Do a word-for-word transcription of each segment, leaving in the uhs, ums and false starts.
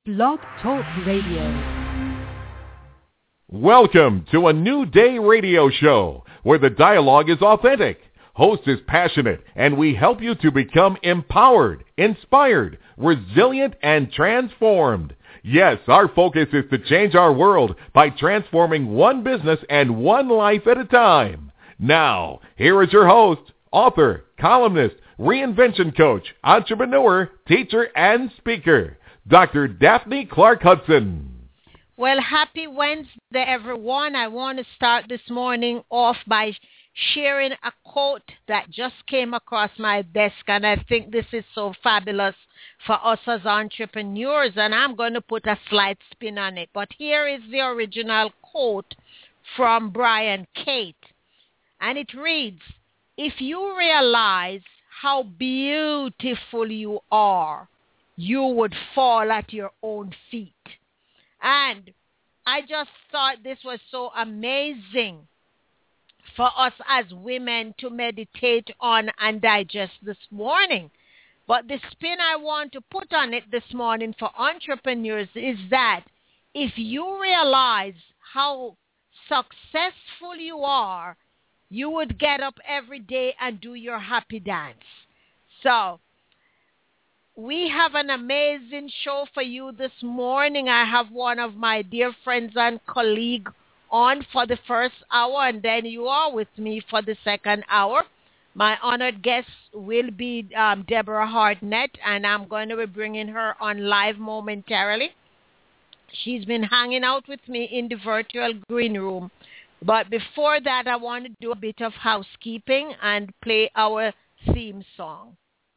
Blog Talk Radio. Welcome to a New Day radio show where the dialogue is authentic, host is passionate, and we help you to become empowered, inspired, resilient, and transformed. Yes, our focus is to change our world by transforming one business and one life at a time. Now, here is your host, author, columnist, reinvention coach, entrepreneur, teacher, and speaker, Doctor Daphne Clark Hudson. Well, happy Wednesday, everyone. I want to start this morning off by sharing a quote that just came across my desk, and I think this is so fabulous for us as entrepreneurs, and I'm going to put a slight spin on it. But here is the original quote from Brian Cate, and it reads, "If you realize how beautiful you are, you would fall at your own feet." And I just thought this was so amazing for us as women to meditate on and digest this morning. But the spin I want to put on it this morning for entrepreneurs is that if you realize how successful you are, you would get up every day and do your happy dance. So we have an amazing show for you this morning. I have one of my dear friends and colleague on for the first hour, and then you are with me for the second hour. My honored guest will be um, Deborah Hartnett, and I'm going to be bringing her on live momentarily. She's been hanging out with me in the virtual green room. But before that, I want to do a bit of housekeeping and play our theme song.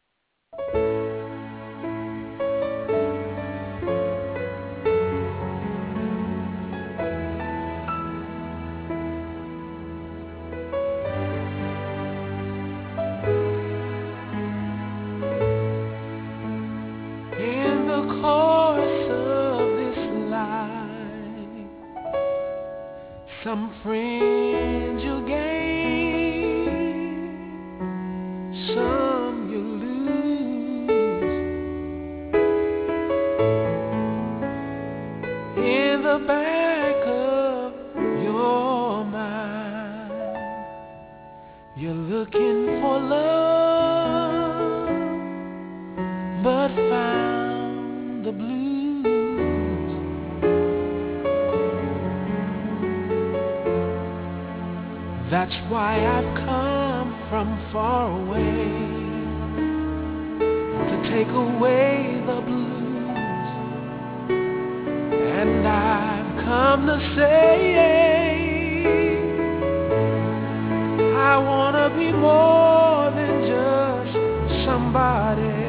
Some friends you gain, some you lose. In the back of your mind, you're looking for love, but found the blues. That's why I've come from far away to take away the blues. And I've come to say I want to be more than just somebody.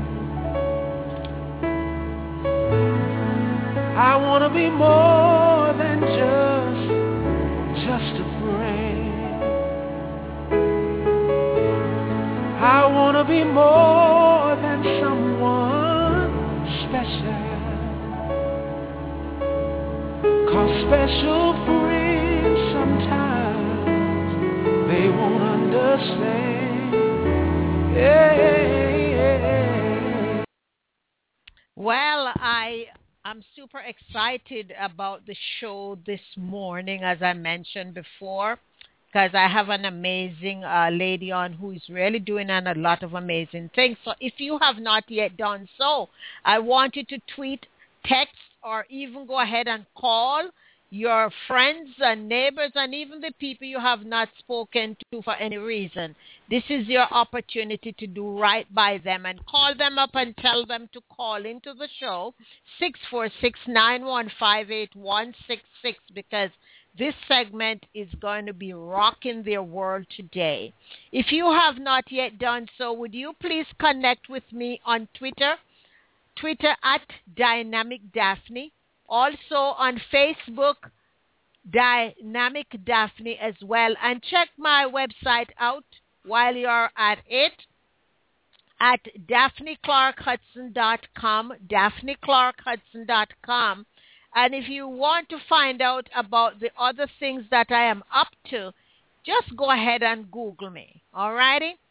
I want to be more than just, just a friend. I want to be more than someone special, 'cause special friends sometimes they won't understand. Yeah, yeah. Well, I I'm super excited about the show this morning, as I mentioned before, because I have an amazing uh, lady on who is really doing an, a lot of amazing things. So if you have not yet done so, I want you to tweet, text, or even go ahead and call your friends and neighbors and even the people you have not spoken to for any reason. This is your opportunity to do right by them, and call them up and tell them to call into the show, six four six, nine one five, eight one six six, because this segment is going to be rocking their world today. If you have not yet done so, would you please connect with me on Twitter, Twitter at Dynamic Daphne. Also on Facebook, Dynamic Daphne as well. And check my website out while you're at it at Daphne Clark Hudson dot com, Daphne Clark Hudson dot com. And if you want to find out about the other things that I am up to, just go ahead and Google me, all righty?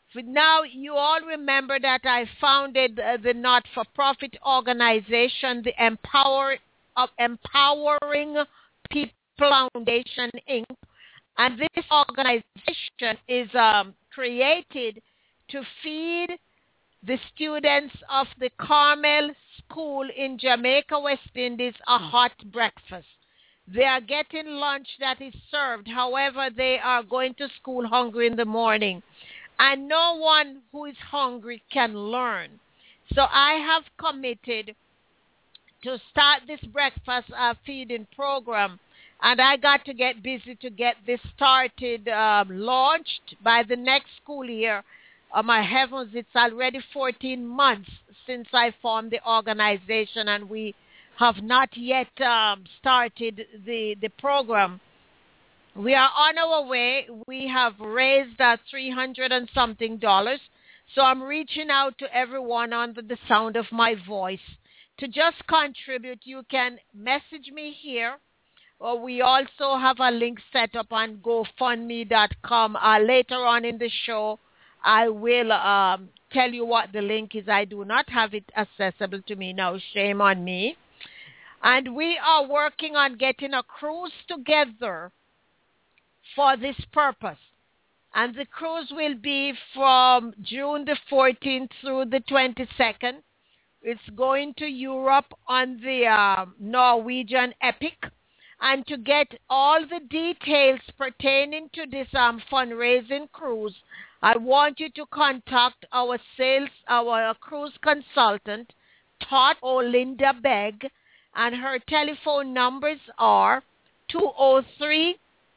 Now, you all remember that I founded uh, the not-for-profit organization, the Empower, uh, Empowering People Foundation, Incorporated. And this organization is um, created to feed the students of the Carmel School in Jamaica, West Indies, a hot breakfast. They are getting lunch that is served. However, they are going to school hungry in the morning. And no one who is hungry can learn. So I have committed to start this breakfast uh, feeding program. And I got to get busy to get this started, um, launched by the next school year. Oh, my heavens, it's already fourteen months since I formed the organization, and we have not yet um, started the, the program. We are on our way. We have raised uh, three hundred and something dollars. So I'm reaching out to everyone under the sound of my voice to just contribute. You can message me here. Or we also have a link set up on GoFundMe dot com. Uh, later on in the show, I will um, tell you what the link is. I do not have it accessible to me now. Shame on me. And we are working on getting a cruise together for this purpose. And the cruise will be from June the fourteenth through the twenty-second. It's going to Europe on the uh, Norwegian Epic. And to get all the details pertaining to this um, fundraising cruise, I want you to contact our sales, our cruise consultant, Todd Olinda Begg, and her telephone numbers are two oh three,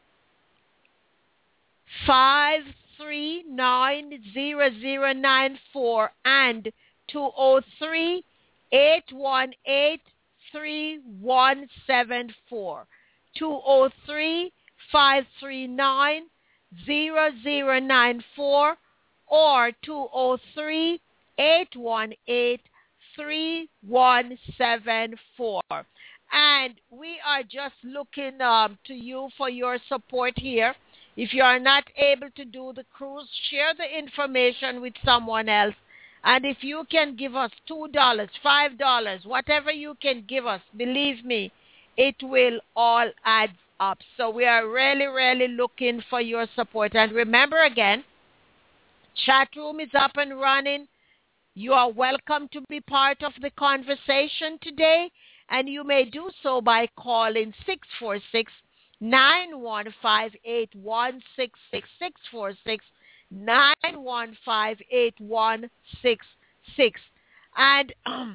five three nine, zero zero nine four and two oh three, eight one eight, three one seven four. two oh three, five three nine, zero zero nine four or two oh three, eight one eight, three one seven four. And we are just looking um, to you for your support here. If you are not able to do the cruise, share the information with someone else. And if you can give us two dollars, five dollars, whatever you can give us, believe me, it will all add up. So we are really, really looking for your support. And remember again, chat room is up and running. You are welcome to be part of the conversation today. And you may do so by calling six four six, nine one five, eight one six six, six four six, nine one five, eight one six six. And um,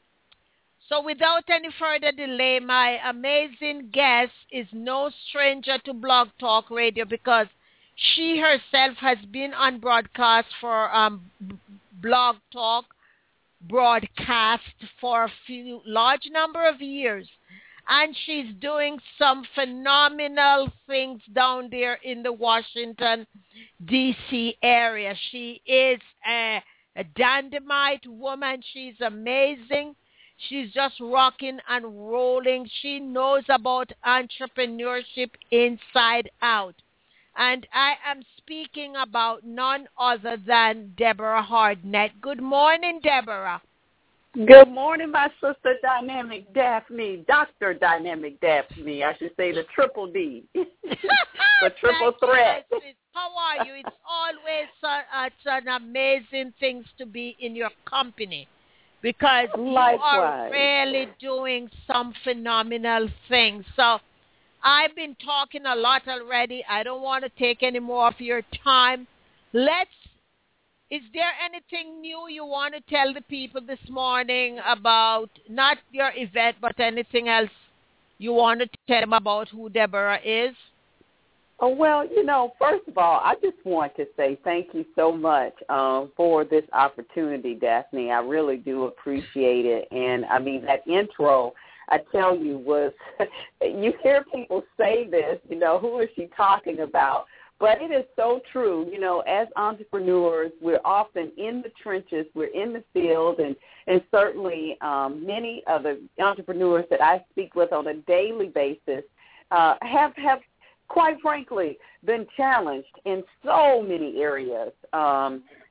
so without any further delay, my amazing guest is no stranger to Blog Talk Radio because she herself has been on broadcast for um, Blog Talk broadcast for a few large number of years. And she's doing some phenomenal things down there in the Washington, D C area. She is a, a dynamite woman. She's amazing. She's just rocking and rolling. She knows about entrepreneurship inside out. And I am speaking about none other than Deborah Hardnett. Good morning, Deborah. Good morning, my sister, Dynamic Daphne, Doctor Dynamic Daphne. I should say the triple D, the triple threat. How are you? It's always uh, it's an amazing thing to be in your company because Likewise. You are really doing some phenomenal things. So I've been talking a lot already. I don't want to take any more of your time. Let's Is there anything new you want to tell the people this morning about not your event, but anything else you want to tell them about who Deborah is? Oh, well, you know, first of all, I just want to say thank you so much um, for this opportunity, Daphne. I really do appreciate it. And, I mean, that intro, I tell you, was you hear people say this, you know, who is she talking about? But it is so true. You know, as entrepreneurs, we're often in the trenches, we're in the field, and, and certainly um, many of the entrepreneurs that I speak with on a daily basis uh, have, have, quite frankly, been challenged in so many areas. Um,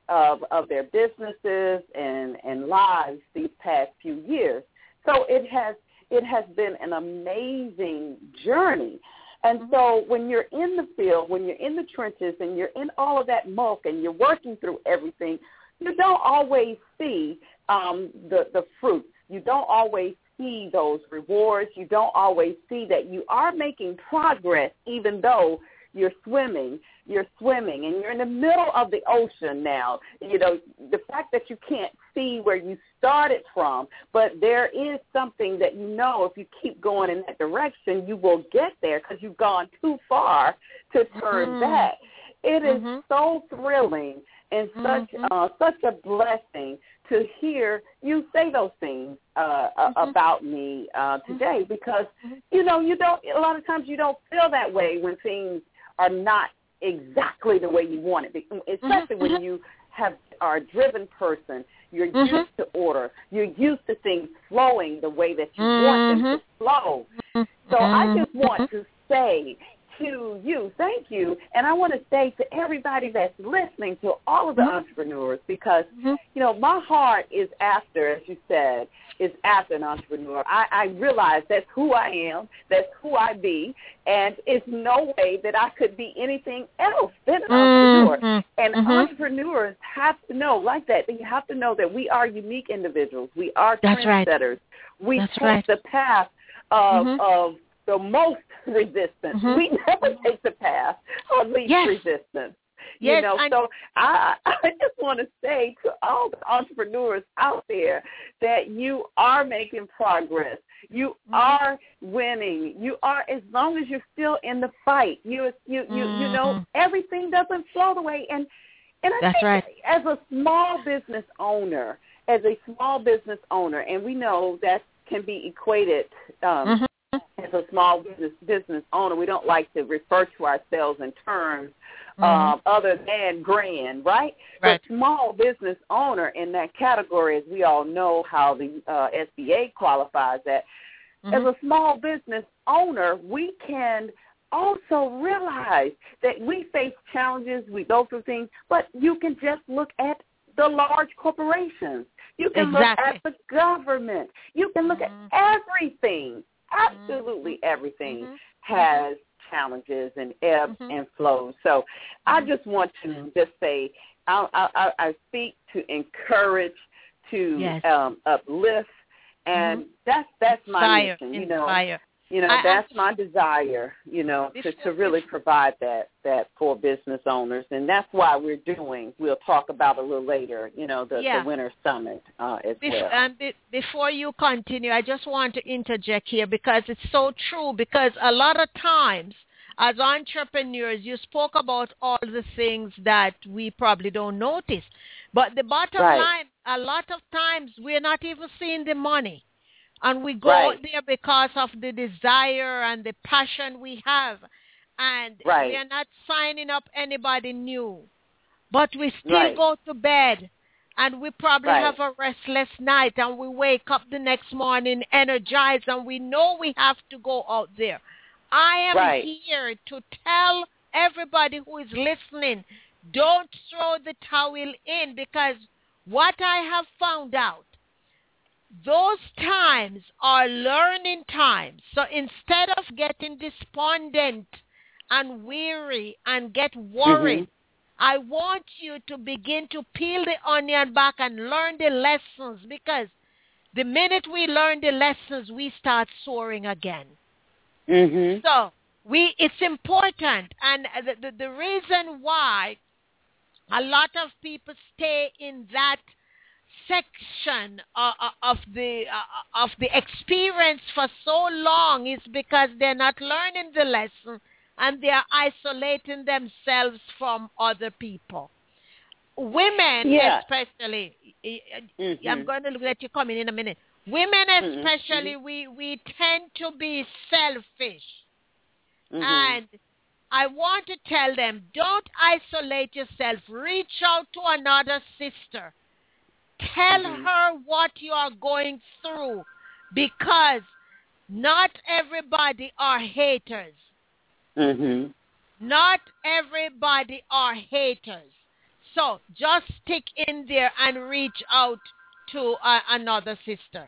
of, of their businesses and, and lives these past few years. So it has it has been an amazing journey. And so when you're in the field, when you're in the trenches and you're in all of that muck and you're working through everything, you don't always see um, the, the fruits. You don't always see those rewards. You don't always see that you are making progress even though you're swimming, you're swimming, and you're in the middle of the ocean now. You know, the fact that you can't see where you started from, but there is something that you know if you keep going in that direction, you will get there because you've gone too far to turn mm-hmm. back. It is mm-hmm. so thrilling and such mm-hmm. uh, such a blessing to hear you say those things uh, mm-hmm. about me uh, today because, mm-hmm. you know, you don't, a lot of times you don't feel that way when things are not exactly the way you want it, especially mm-hmm. when you have are a driven person. You're mm-hmm. used to order. You're used to things flowing the way that you mm-hmm. want them to flow. Mm-hmm. So I just want to say to you, thank you, and I want to say to everybody that's listening, to all of the mm-hmm. entrepreneurs, because, mm-hmm. you know, my heart is after, as you said, is after an entrepreneur. I, I realize that's who I am, that's who I be, and it's no way that I could be anything else than an mm-hmm. entrepreneur. And mm-hmm. entrepreneurs have to know, like that, they have to know that we are unique individuals. We are that's trendsetters. Right. We that's take right. the path of, mm-hmm. of the most resistance. Mm-hmm. We never take the path of least yes. resistance. Yes, you know, I... so I, I just want to say to all the entrepreneurs out there that you are making progress. You mm-hmm. are winning. You are, as long as you're still in the fight. You, you, you, mm-hmm. you know, everything doesn't flow the way. And and I That's think right. as a small business owner, as a small business owner, and we know that can be equated. Um, mm-hmm. As a small business business owner, we don't like to refer to ourselves in terms mm-hmm. um, other than grand, right? Right. But small business owner in that category, as we all know how the uh, S B A qualifies that, mm-hmm. as a small business owner, we can also realize that we face challenges, we go through things, but you can just look at the large corporations. You can exactly. look at the government. You can look mm-hmm. at everything. Absolutely everything mm-hmm. has challenges and ebbs mm-hmm. and flows. So I just want to just say I, I, I speak to encourage, to yes. um, uplift, and mm-hmm. that's that's my Fire. mission. You Inspire. know, you know I, that's I, my desire. You know, before, to, to really provide that that for business owners, and that's why we're doing. We'll talk about a little later. You know, the, yeah. the Winter Summit uh, as before, well. And be, before you continue, I just want to interject here because it's so true. Because a lot of times, as entrepreneurs, you spoke about all the things that we probably don't notice, but the bottom right. line, a lot of times we're not even seeing the money. And we go right. out there because of the desire and the passion we have. And right. we are not signing up anybody new. But we still right. go to bed. And we probably right. have a restless night. And we wake up the next morning energized. And we know we have to go out there. I am right. here to tell everybody who is listening, don't throw the towel in. Because what I have found out, those times are learning times. So instead of getting despondent and weary and get worried, mm-hmm. I want you to begin to peel the onion back and learn the lessons, because the minute we learn the lessons, we start soaring again. Mm-hmm. So we, it's important. And the, the, the reason why a lot of people stay in that section uh, of the uh, of the experience for so long is because they're not learning the lesson and they are isolating themselves from other people. Women, yeah. especially, mm-hmm. I'm going to let you come in in a minute. Women, especially, mm-hmm. we we tend to be selfish, mm-hmm. and I want to tell them, don't isolate yourself. Reach out to another sister. Tell mm-hmm. her what you are going through, because not everybody are haters. Mm-hmm. Not everybody are haters. So just stick in there and reach out to uh, another sister.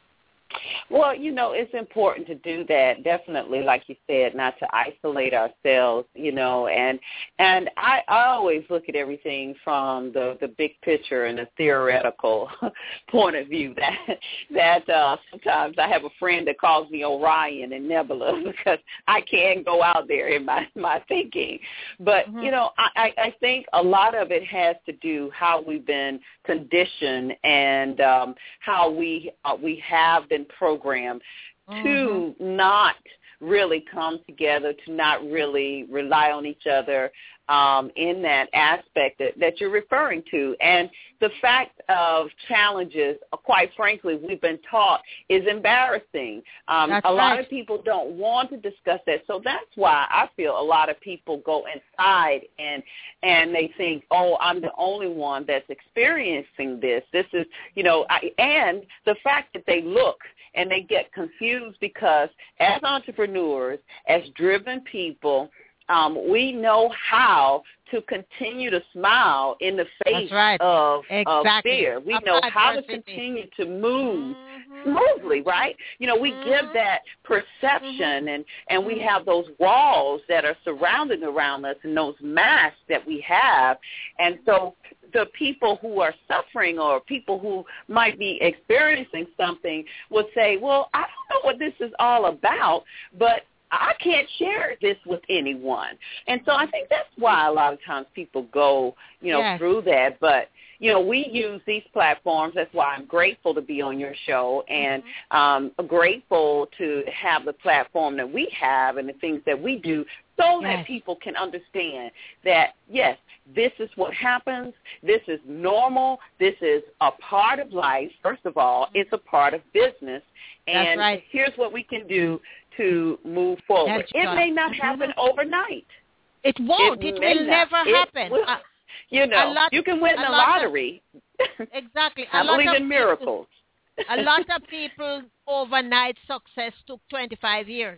Well, you know, it's important to do that, definitely, like you said, not to isolate ourselves, you know, and and I, I always look at everything from the, the big picture and the theoretical point of view. That that uh, sometimes I have a friend that calls me Orion and Nebula because I can't go out there in my, my thinking. But, mm-hmm. you know, I, I think a lot of it has to do how we've been conditioned and um, how we uh, we have been programmed mm-hmm. to not really come together, to not really rely on each other um, in that aspect that, that you're referring to. And the fact of challenges, quite frankly, we've been taught is embarrassing. Um, that's a lot right. of people don't want to discuss that. So that's why I feel a lot of people go inside and and they think, oh, I'm the only one that's experiencing this. This is, you know, I, and the fact that they look and they get confused because as entrepreneurs, as driven people, um, we know how to continue to smile in the face right. of, exactly. of fear. We know how to continue to move mm-hmm. smoothly, right? You know, we mm-hmm. give that perception mm-hmm. and, and we have those walls that are surrounding around us and those masks that we have. And so the people who are suffering or people who might be experiencing something would say, well, I don't know what this is all about, but I can't share this with anyone. And so I think that's why a lot of times people go, you know, yes. through that. But, you know, we use these platforms. That's why I'm grateful to be on your show and um, grateful to have the platform that we have and the things that we do so yes. that people can understand that, yes, this is what happens. This is normal. This is a part of life. First of all, it's a part of business. And that's right. here's what we can do to move forward. That's it right. may not happen mm-hmm. overnight. It won't. It, it will not. never it happen. Will. Uh, you know, lot, you can win the lottery. Of, exactly. I believe in miracles. People, a lot of people overnight success took twenty-five years.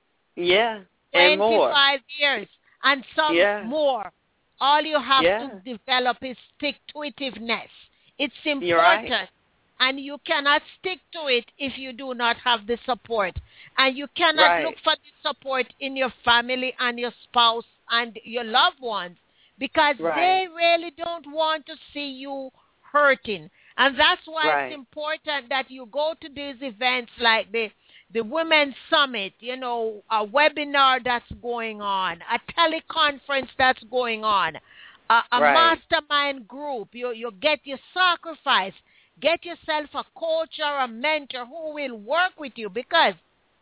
Yeah, and more. twenty-five years, and some yeah. more. All you have yeah. to develop is stick-to-itiveness. It's important. You're right. And you cannot stick to it if you do not have the support. And you cannot right. look for the support in your family and your spouse and your loved ones because right. they really don't want to see you hurting. And that's why right. it's important that you go to these events like the, the Women's Summit, you know, a webinar that's going on, a teleconference that's going on, a, a right. mastermind group. You, you get your sacrifice. Get yourself a coach or a mentor who will work with you because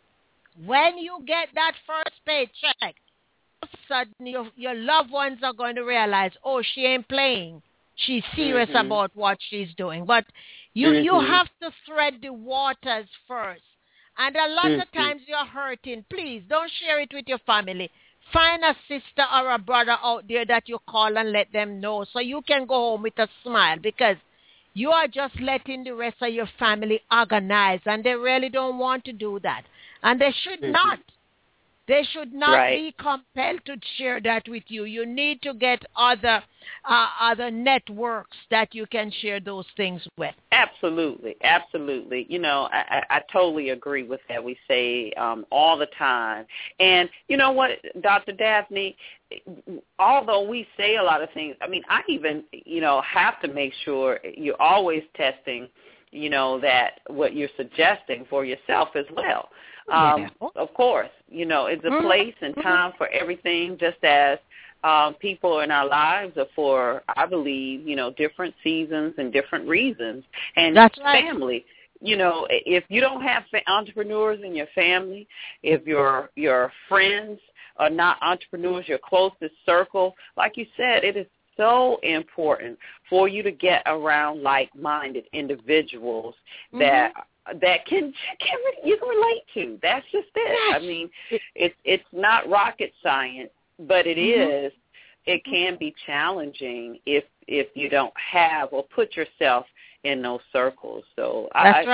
when you get that first paycheck, all of a sudden your, your loved ones are going to realize, oh, she ain't playing. She's serious mm-hmm. about what she's doing. But you, mm-hmm. you have to thread the waters first. And a lot mm-hmm. of times you're hurting. Please don't share it with your family. Find a sister or a brother out there that you call and let them know so you can go home with a smile because you are just letting the rest of your family organize, and they really don't want to do that. And they should mm-hmm. not. They should not right. be compelled to share that with you. You need to get other uh, other networks that you can share those things with. Absolutely, absolutely. You know, I, I, I totally agree with that. We say um, all the time. And you know what, Doctor Daphne, although we say a lot of things, I mean, I even, you know, have to make sure you're always testing, you know, that what you're suggesting for yourself as well. Um, yeah. Of course, you know, it's a place and time for everything, just as um, people in our lives are for, I believe, you know, different seasons and different reasons. And that's right. family, you know, if you don't have entrepreneurs in your family, if your your friends are not entrepreneurs, your closest circle, like you said, it is so important for you to get around like-minded individuals mm-hmm. that that can can you can relate to. That's just it. Yes. I mean, it's it's not rocket science, but it mm-hmm. is. It can be challenging if if you don't have or put yourself in those circles. So That's I, right.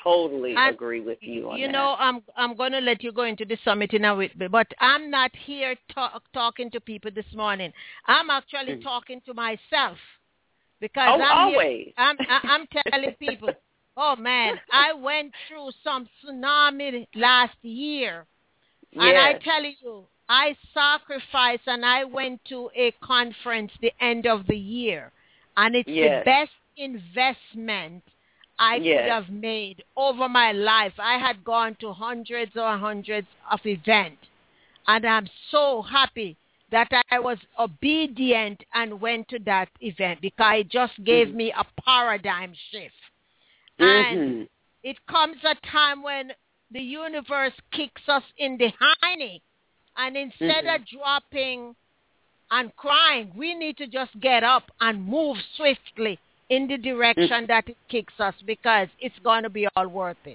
totally and, agree with you on you that. know, I'm I'm going to let you go into the summit in a bit, but I'm not here talk, talking to people this morning. I'm actually mm. talking to myself because oh, I'm always. Here, I'm I'm telling people, oh man, I went through some tsunami last year, yes. and I tell you, I sacrificed and I went to a conference the end of the year, and it's yes. the best investment I yes. could have made over my life. I had gone to hundreds or hundreds of events, and I'm so happy that I was obedient and went to that event because it just gave mm-hmm. me a paradigm shift. Mm-hmm. And it comes a time when the universe kicks us in the hiney, and instead mm-hmm. of dropping and crying, we need to just get up and move swiftly in the direction mm-hmm. that it kicks us, because it's going to be all worth it.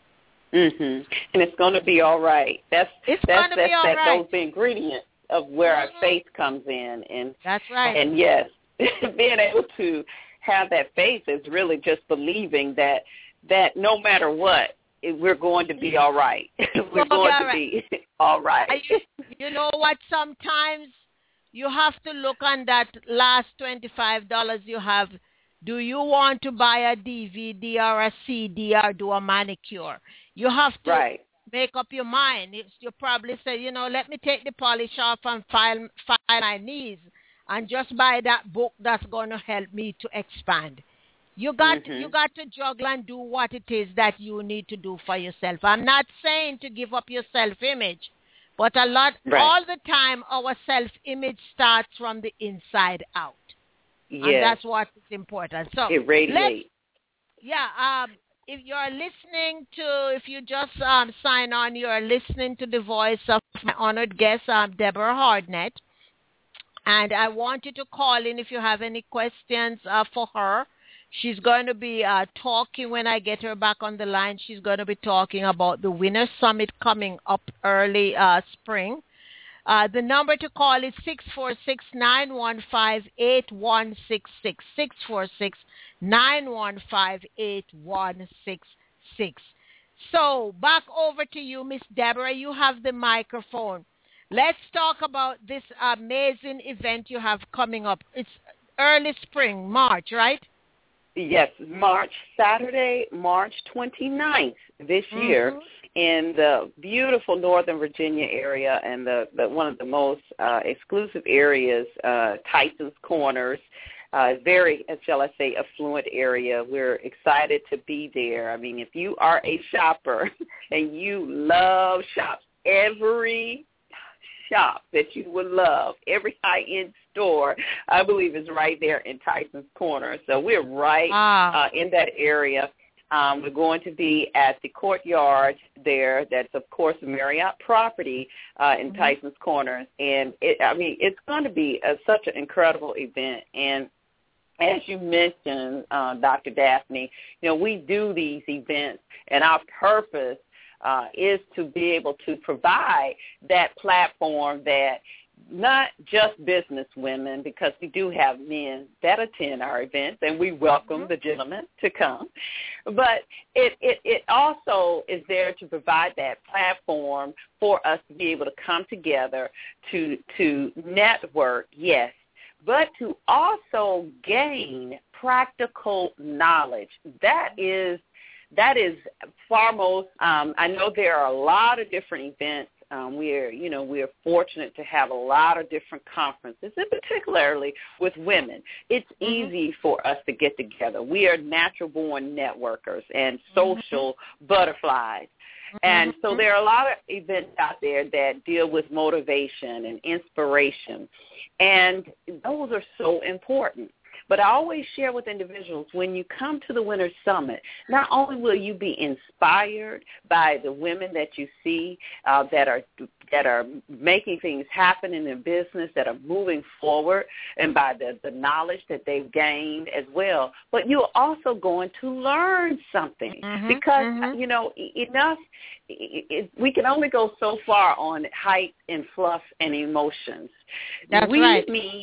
Mhm. And it's going to be all right. That's it's that's that's that, right. those the ingredients of where mm-hmm. our faith comes in, and that's right. And yes, being able to have that faith is really just believing that that no matter what, we're going to be all right. we're going to be all right. You, you know what? Sometimes you have to look on that last twenty-five dollars you have. Do you want to buy a D V D or a C D or do a manicure? You have to right. make up your mind. You probably say, you know, let me take the polish off and file, file my knees and just buy that book that's going to help me to expand. You got mm-hmm. you got to juggle and do what it is that you need to do for yourself. I'm not saying to give up your self-image, but a lot, right. all the time, our self-image starts from the inside out. Yes. And that's what is important. So it radiates. Yeah, um, if you're listening to, if you just um, sign on, you're listening to the voice of my honored guest, um, Deborah Hardnett. And I want you to call in if you have any questions uh, for her. She's going to be uh, talking when I get her back on the line. She's going to be talking about the Winter Summit coming up early uh, spring. Uh, the number to call is six four six, nine one five, eight one six six, six four six, nine one five, eight one six six. So back over to you, Miss Deborah. You have the microphone. Let's talk about this amazing event you have coming up. It's early spring, March, right? Yes, March, Saturday, March twenty-ninth this mm-hmm. year. In the beautiful Northern Virginia area and the, the one of the most uh, exclusive areas, uh, Tyson's Corners, uh, very, shall I say, affluent area. We're excited to be there. I mean, if you are a shopper and you love shops, every shop that you would love, every high-end store, I believe is right there in Tyson's Corner. So we're right ah. uh, in that area. Um, we're going to be at the courtyard there. That's, of course, a Marriott property uh, in mm-hmm. Tyson's Corners. And, it, I mean, it's going to be a, such an incredible event. And as you mentioned, uh, Doctor Daphne, you know, we do these events, and our purpose uh, is to be able to provide that platform that not just business women, because we do have men that attend our events, and we welcome the gentlemen to come. But it, it, it also is there to provide that platform for us to be able to come together to to network, yes, but to also gain practical knowledge. That is that is foremost. Um, I know there are a lot of different events. Um, we're, you know, we're fortunate to have a lot of different conferences, and particularly with women. It's mm-hmm. easy for us to get together. We are natural-born networkers and social mm-hmm. butterflies. Mm-hmm. And so there are a lot of events out there that deal with motivation and inspiration, and those are so important. But I always share with individuals, when you come to the Winter Summit, not only will you be inspired by the women that you see uh, that are that are making things happen in their business, that are moving forward, and by the, the knowledge that they've gained as well, but you're also going to learn something mm-hmm, because, mm-hmm. you know, enough, it, it, we can only go so far on hype and fluff and emotions. That's we right. need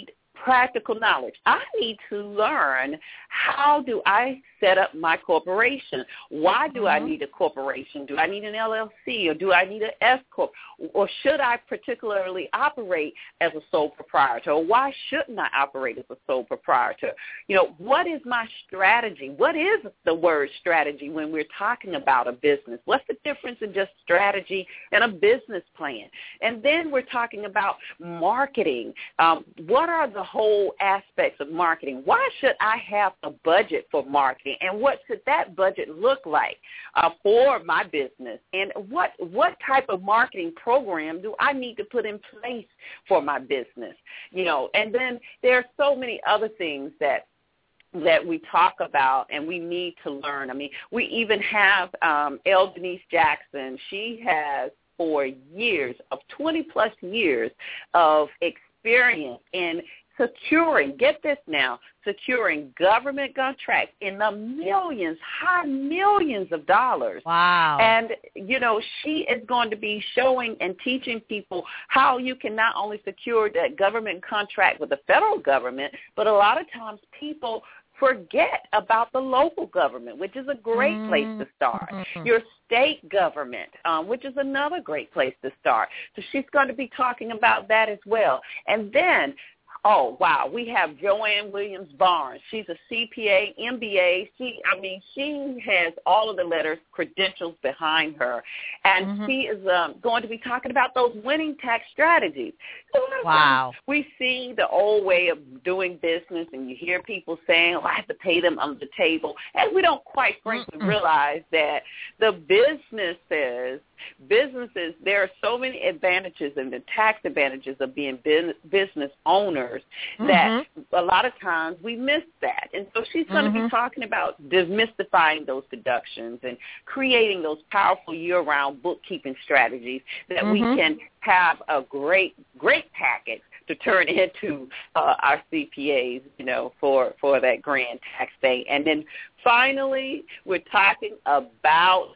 practical knowledge. I need to learn, how do I set up my corporation? Why do I need a corporation? Do I need an L L C, or do I need an S corp? Or should I particularly operate as a sole proprietor? Or why shouldn't I operate as a sole proprietor? You know, what is my strategy? What is the word strategy when we're talking about a business? What's the difference in just strategy and a business plan? And then we're talking about marketing. Um, what are the whole aspects of marketing? Why should I have a budget for marketing? And what should that budget look like uh, for my business? And what what type of marketing program do I need to put in place for my business? You know, and then there are so many other things that that we talk about and we need to learn. I mean, we even have um, L. Denise Jackson. She has for years, of twenty plus years of experience in securing, get this now, securing government contracts in the millions, high millions of dollars. Wow. And, you know, she is going to be showing and teaching people how you can not only secure that government contract with the federal government, but a lot of times people forget about the local government, which is a great mm-hmm. place to start. Mm-hmm. Your state government, um, which is another great place to start. So she's going to be talking about that as well. And then, oh, wow, we have Joanne Williams Barnes. She's a C P A, M B A. She, I mean, she has all of the letters, credentials behind her. And mm-hmm. she is um, going to be talking about those winning tax strategies. So wow. We see the old way of doing business, and you hear people saying, oh, I have to pay them under the table. And we don't quite frankly mm-hmm. realize that the businesses, businesses, there are so many advantages and the tax advantages of being business owners mm-hmm. that a lot of times we miss that. And so she's going mm-hmm. to be talking about demystifying those deductions and creating those powerful year-round bookkeeping strategies that mm-hmm. we can have a great, great package to turn into uh, our C P As, you know, for, for that grand tax day. And then finally, we're talking about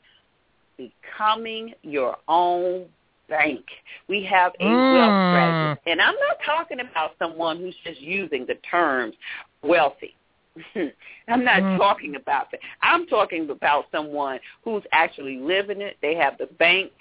becoming your own bank. We have a mm. wealth strategy. And I'm not talking about someone who's just using the terms wealthy. I'm not mm. talking about that. I'm talking about someone who's actually living it. They have the bank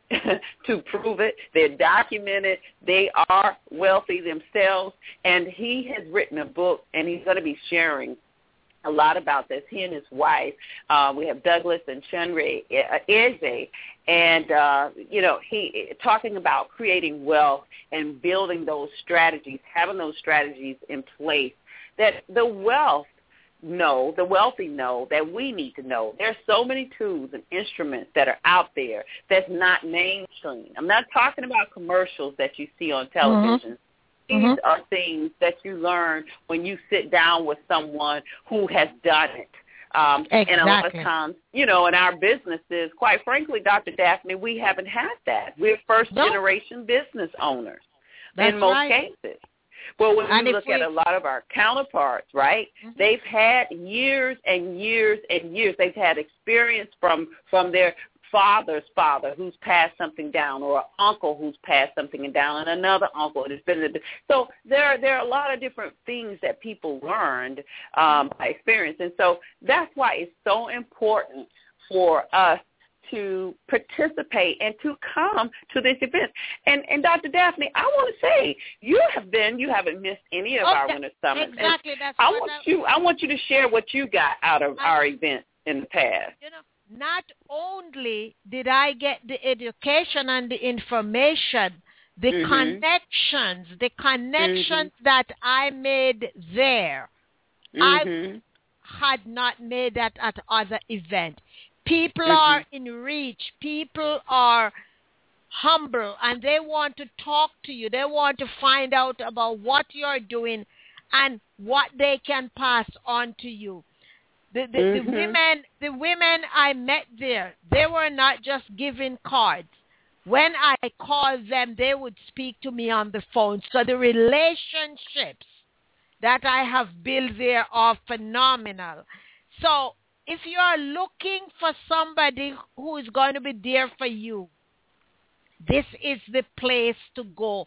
to prove it. They're documented. They are wealthy themselves. And he has written a book, and he's going to be sharing a lot about this. He and his wife, uh, we have Douglas and Chunre Eze, and, uh, you know, he talking about creating wealth and building those strategies, having those strategies in place that the wealth know, the wealthy know, that we need to know. There's so many tools and instruments that are out there that's not mainstream. I'm not talking about commercials that you see on television. Mm-hmm. These mm-hmm. are things that you learn when you sit down with someone who has done it. Um, exactly. And a lot of times, you know, in our businesses, quite frankly, Doctor Daphne, we haven't had that. We're first-generation nope. business owners That's in most right. cases. Well, when and we look we... at a lot of our counterparts, right, mm-hmm. they've had years and years and years. They've had experience from, from their father's father who's passed something down, or an uncle who's passed something down, and another uncle that's been. So there are, there are a lot of different things that people learned um, by experience. And so that's why it's so important for us to participate and to come to this event. And, and Doctor Daphne, I want to say you have been, you haven't missed any of okay. our winter summits. Exactly. And that's I what want I, you, I want you to share what you got out of I, our event in the past. You know, not only did I get the education and the information, the mm-hmm. connections, the connections mm-hmm. that I made there, mm-hmm. I had not made that at other events. People mm-hmm. are in reach. People are humble, and they want to talk to you. They want to find out about what you're doing and what they can pass on to you. The, the, mm-hmm. the women, the women I met there, they were not just giving cards. When I called them, they would speak to me on the phone. So the relationships that I have built there are phenomenal. So if you are looking for somebody who is going to be there for you, this is the place to go.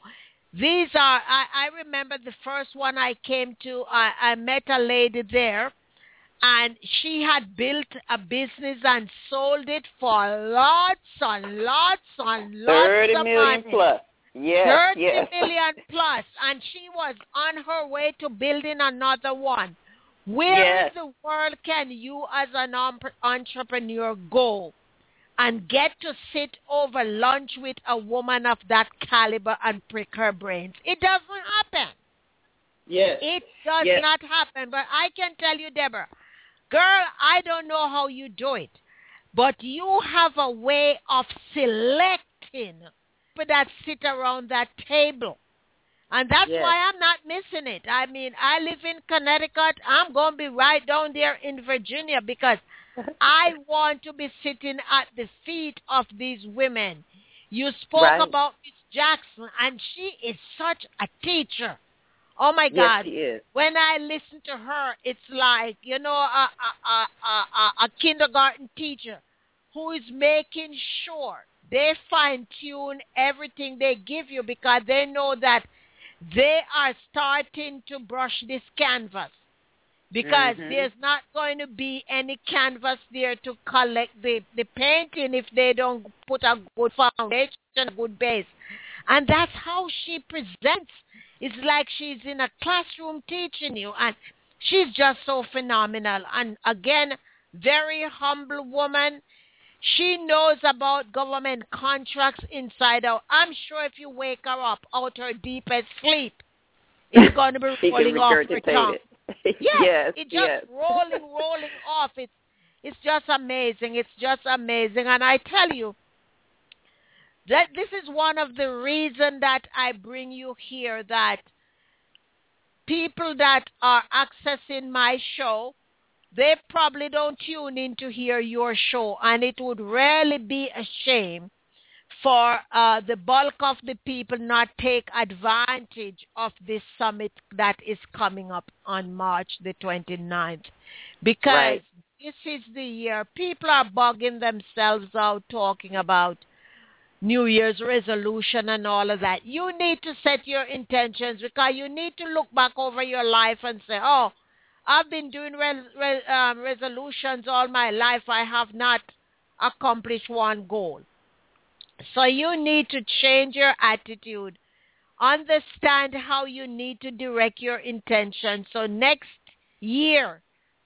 These are, I, I remember the first one I came to, I, I met a lady there, and she had built a business and sold it for lots and lots and lots thirty of million money. plus. Yes, thirty yes. million plus, and she was on her way to building another one. Where yes. in the world can you as an entrepreneur go and get to sit over lunch with a woman of that caliber and prick her brains? It doesn't happen. Yes. It does yes. not happen. But I can tell you, Deborah, girl, I don't know how you do it, but you have a way of selecting people that sit around that table. And that's yes. why I'm not missing it. I mean, I live in Connecticut. I'm going to be right down there in Virginia because I want to be sitting at the feet of these women. You spoke right. about Miss Jackson, and she is such a teacher. Oh, my yes, God. She is. When I listen to her, it's like, you know, a, a, a, a, a kindergarten teacher who is making sure they fine-tune everything they give you because they know that they are starting to brush this canvas because mm-hmm. there's not going to be any canvas there to collect the, the painting if they don't put a good foundation, a good base. And that's how she presents. It's like she's in a classroom teaching you, and she's just so phenomenal. And again, very humble woman. She knows about government contracts inside out. I'm sure if you wake her up out her deepest sleep, it's going to be rolling off her tongue. Yes, yes, it's just yes. rolling, rolling off. It's, it's just amazing. It's just amazing. And I tell you, that this is one of the reasons that I bring you here, that people that are accessing my show, they probably don't tune in to hear your show, and it would really be a shame for uh, the bulk of the people not take advantage of this summit that is coming up on March the twenty-ninth, because right. this is the year people are bugging themselves out talking about New Year's resolution and all of that. You need to set your intentions because you need to look back over your life and say, oh, I've been doing re- re- um, resolutions all my life. I have not accomplished one goal. So you need to change your attitude. Understand how you need to direct your intention. So next year,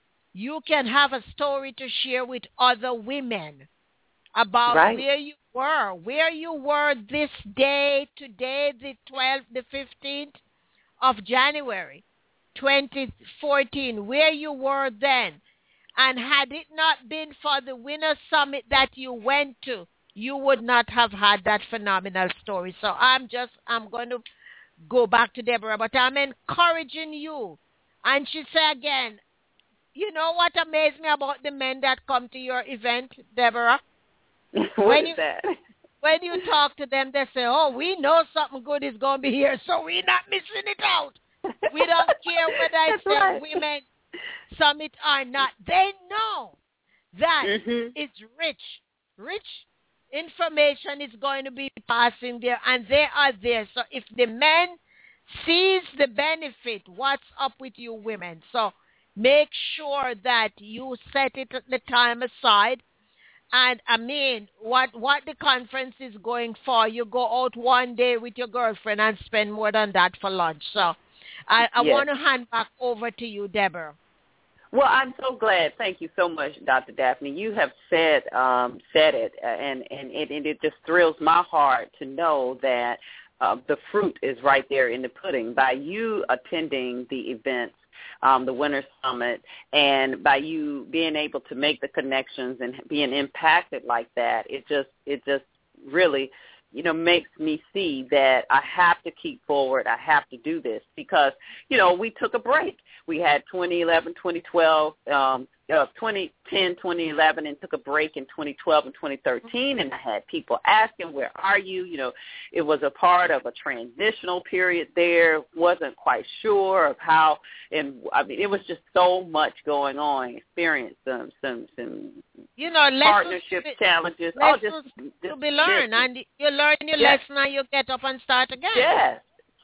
you can have a story to share with other women about right. where you were, where you were this day, today, the twelfth, the fifteenth of January, twenty fourteen, where you were then. And had it not been for the Winter Summit that you went to, you would not have had that phenomenal story. So I'm just, I'm going to go back to Deborah, but I'm encouraging you. And she said again, you know what amazed me about the men that come to your event, Deborah? What when is you, that? When you talk to them, they say, oh, we know something good is going to be here, so we're not missing it out. We don't care whether it's right. a women summit or not. They know that mm-hmm. it's rich. Rich information is going to be passing there, and they are there. So if the men sees the benefit, what's up with you women? So make sure that you set it at the time aside. And, I mean, what what the conference is going for, you go out one day with your girlfriend and spend more than that for lunch. So I, I yes. want to hand back over to you, Deborah. Well, I'm so glad. Thank you so much, Doctor Daphne. You have said um, said it, and, and, it, and it just thrills my heart to know that uh, the fruit is right there in the pudding. By you attending the events, Um, the Winter Summit, and by you being able to make the connections and being impacted like that, it just it just really, you know, makes me see that I have to keep forward. I have to do this because, you know, we took a break. We had twenty eleven, twenty twelve, um, uh, twenty ten, twenty eleven, and took a break in twenty twelve and twenty thirteen, and I had people asking, where are you? You know, it was a part of a transitional period there, wasn't quite sure of how, and I mean, it was just so much going on, experienced some, some, some you know, partnership lessons, challenges. Lessons oh, just, just to be learned, just, and you learn your yes. lesson and you get up and start again. Yes.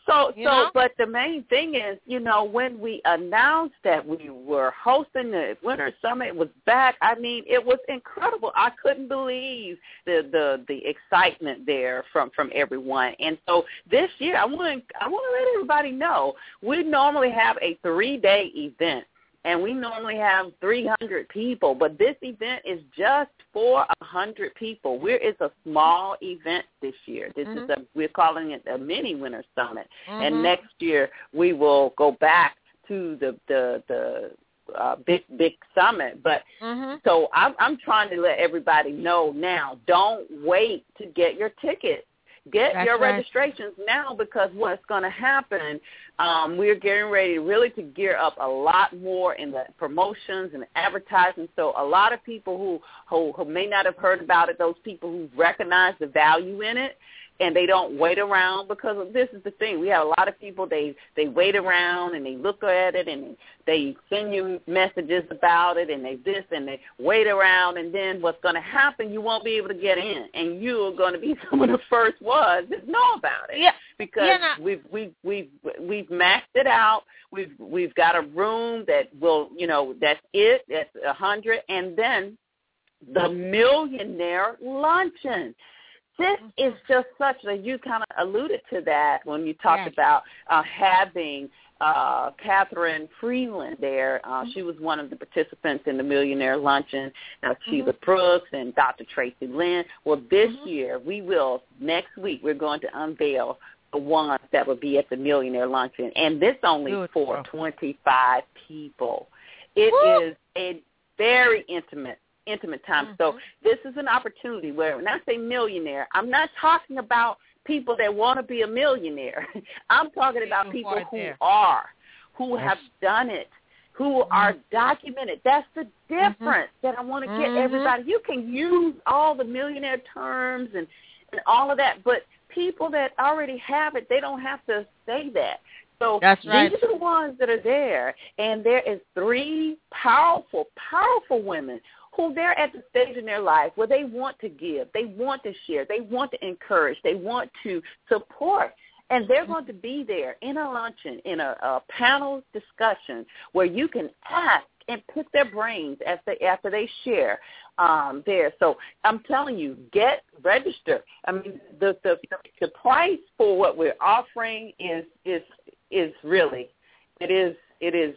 So, You so, know? but the main thing is, you know, when we announced that we were hosting the Winter Summit, it was back. I mean, it was incredible. I couldn't believe the the, the excitement there from, from everyone. And so this year, I want to I want to let everybody know we normally have a three day event. And we normally have three hundred people, but this event is just for one hundred people. We're, it's a small event this year. This mm-hmm. is a, we're calling it a mini Winter Summit. Mm-hmm. And next year we will go back to the, the, the uh, big, big summit. But mm-hmm. so I'm, I'm trying to let everybody know now, don't wait to get your tickets. Get That's your right. registrations now, because what's going to happen, um, we're getting ready really to gear up a lot more in the promotions and advertising. So a lot of people who, who, who may not have heard about it, those people who recognize the value in it, and they don't wait around, because this is the thing. We have a lot of people, they, they wait around and they look at it and they send you messages about it and they this and they wait around, and then what's going to happen, you won't be able to get in, and you are going to be some of the first ones that know about it. Yeah. Because yeah, no. we've, we've, we've, we've maxed it out. We've, we've got a room that will, you know, that's it, that's a hundred, and then the Millionaire Luncheon. This is just such a, you kind of alluded to that when you talked yes. about uh, having uh, Catherine Freeland there. Uh, mm-hmm. She was one of the participants in the Millionaire Luncheon, uh, Sheila mm-hmm. Brooks and Doctor Tracy Lynn. Well, this mm-hmm. year we will, next week, we're going to unveil the ones that will be at the Millionaire Luncheon. And this only Beautiful. for twenty-five people. It Woo! is a very intimate intimate time. Mm-hmm. So this is an opportunity where, when I say millionaire, I'm not talking about people that want to be a millionaire. I'm talking about people who there. are, who yes. have done it, who mm-hmm. are documented. That's the difference mm-hmm. that I want to get mm-hmm. everybody. You can use all the millionaire terms and, and all of that, but people that already have it, they don't have to say that. So That's right. these are the ones that are there, and there is three powerful, powerful women who they're at the stage in their life where they want to give, they want to share, they want to encourage, they want to support. And they're going to be there in a luncheon, in a, a panel discussion where you can ask and pick their brains as they, after they share um, there. So I'm telling you, get registered. I mean, the, the the price for what we're offering is is is really it is it is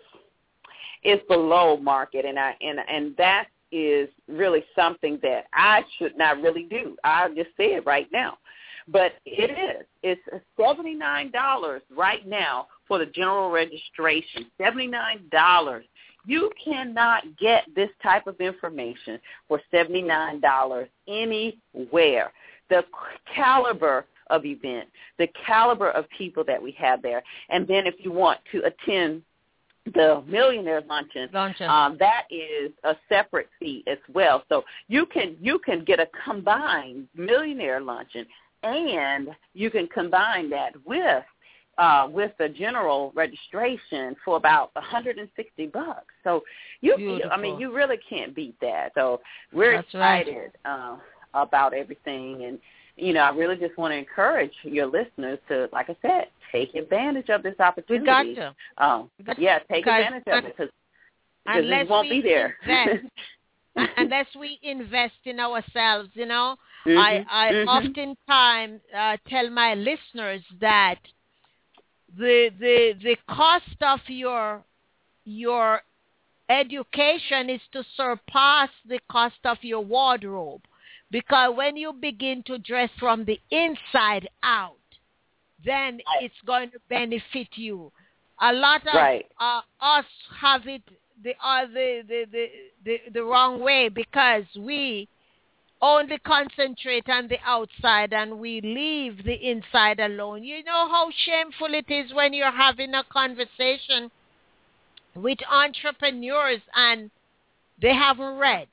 is below market, and I and and that is really something that I should not really do. I'll just say it right now. But it is. It's seventy-nine dollars right now for the general registration, seventy-nine dollars. You cannot get this type of information for seventy-nine dollars anywhere. The caliber of event, the caliber of people that we have there. And then if you want to attend the Millionaire Luncheon, Luncheon. Um, that is a separate fee as well. So you can you can get a combined Millionaire Luncheon, and you can combine that with uh, with the general registration for about one hundred sixty bucks. So you, Beautiful. I mean, you really can't beat that. So we're That's right. excited uh, about everything, and you know, I really just want to encourage your listeners to, like I said, take advantage of this opportunity. We got to. Um, yeah, take because advantage of it, because it won't we be there. Invest, unless we invest in ourselves, you know. Mm-hmm, I, I mm-hmm. oftentimes uh, tell my listeners that the the the cost of your your education is to surpass the cost of your wardrobe. Because when you begin to dress from the inside out, then it's going to benefit you. A lot of right. uh, us have it the, uh, the, the, the, the, the wrong way, because we only concentrate on the outside and we leave the inside alone. You know how shameful it is when you're having a conversation with entrepreneurs and they haven't read.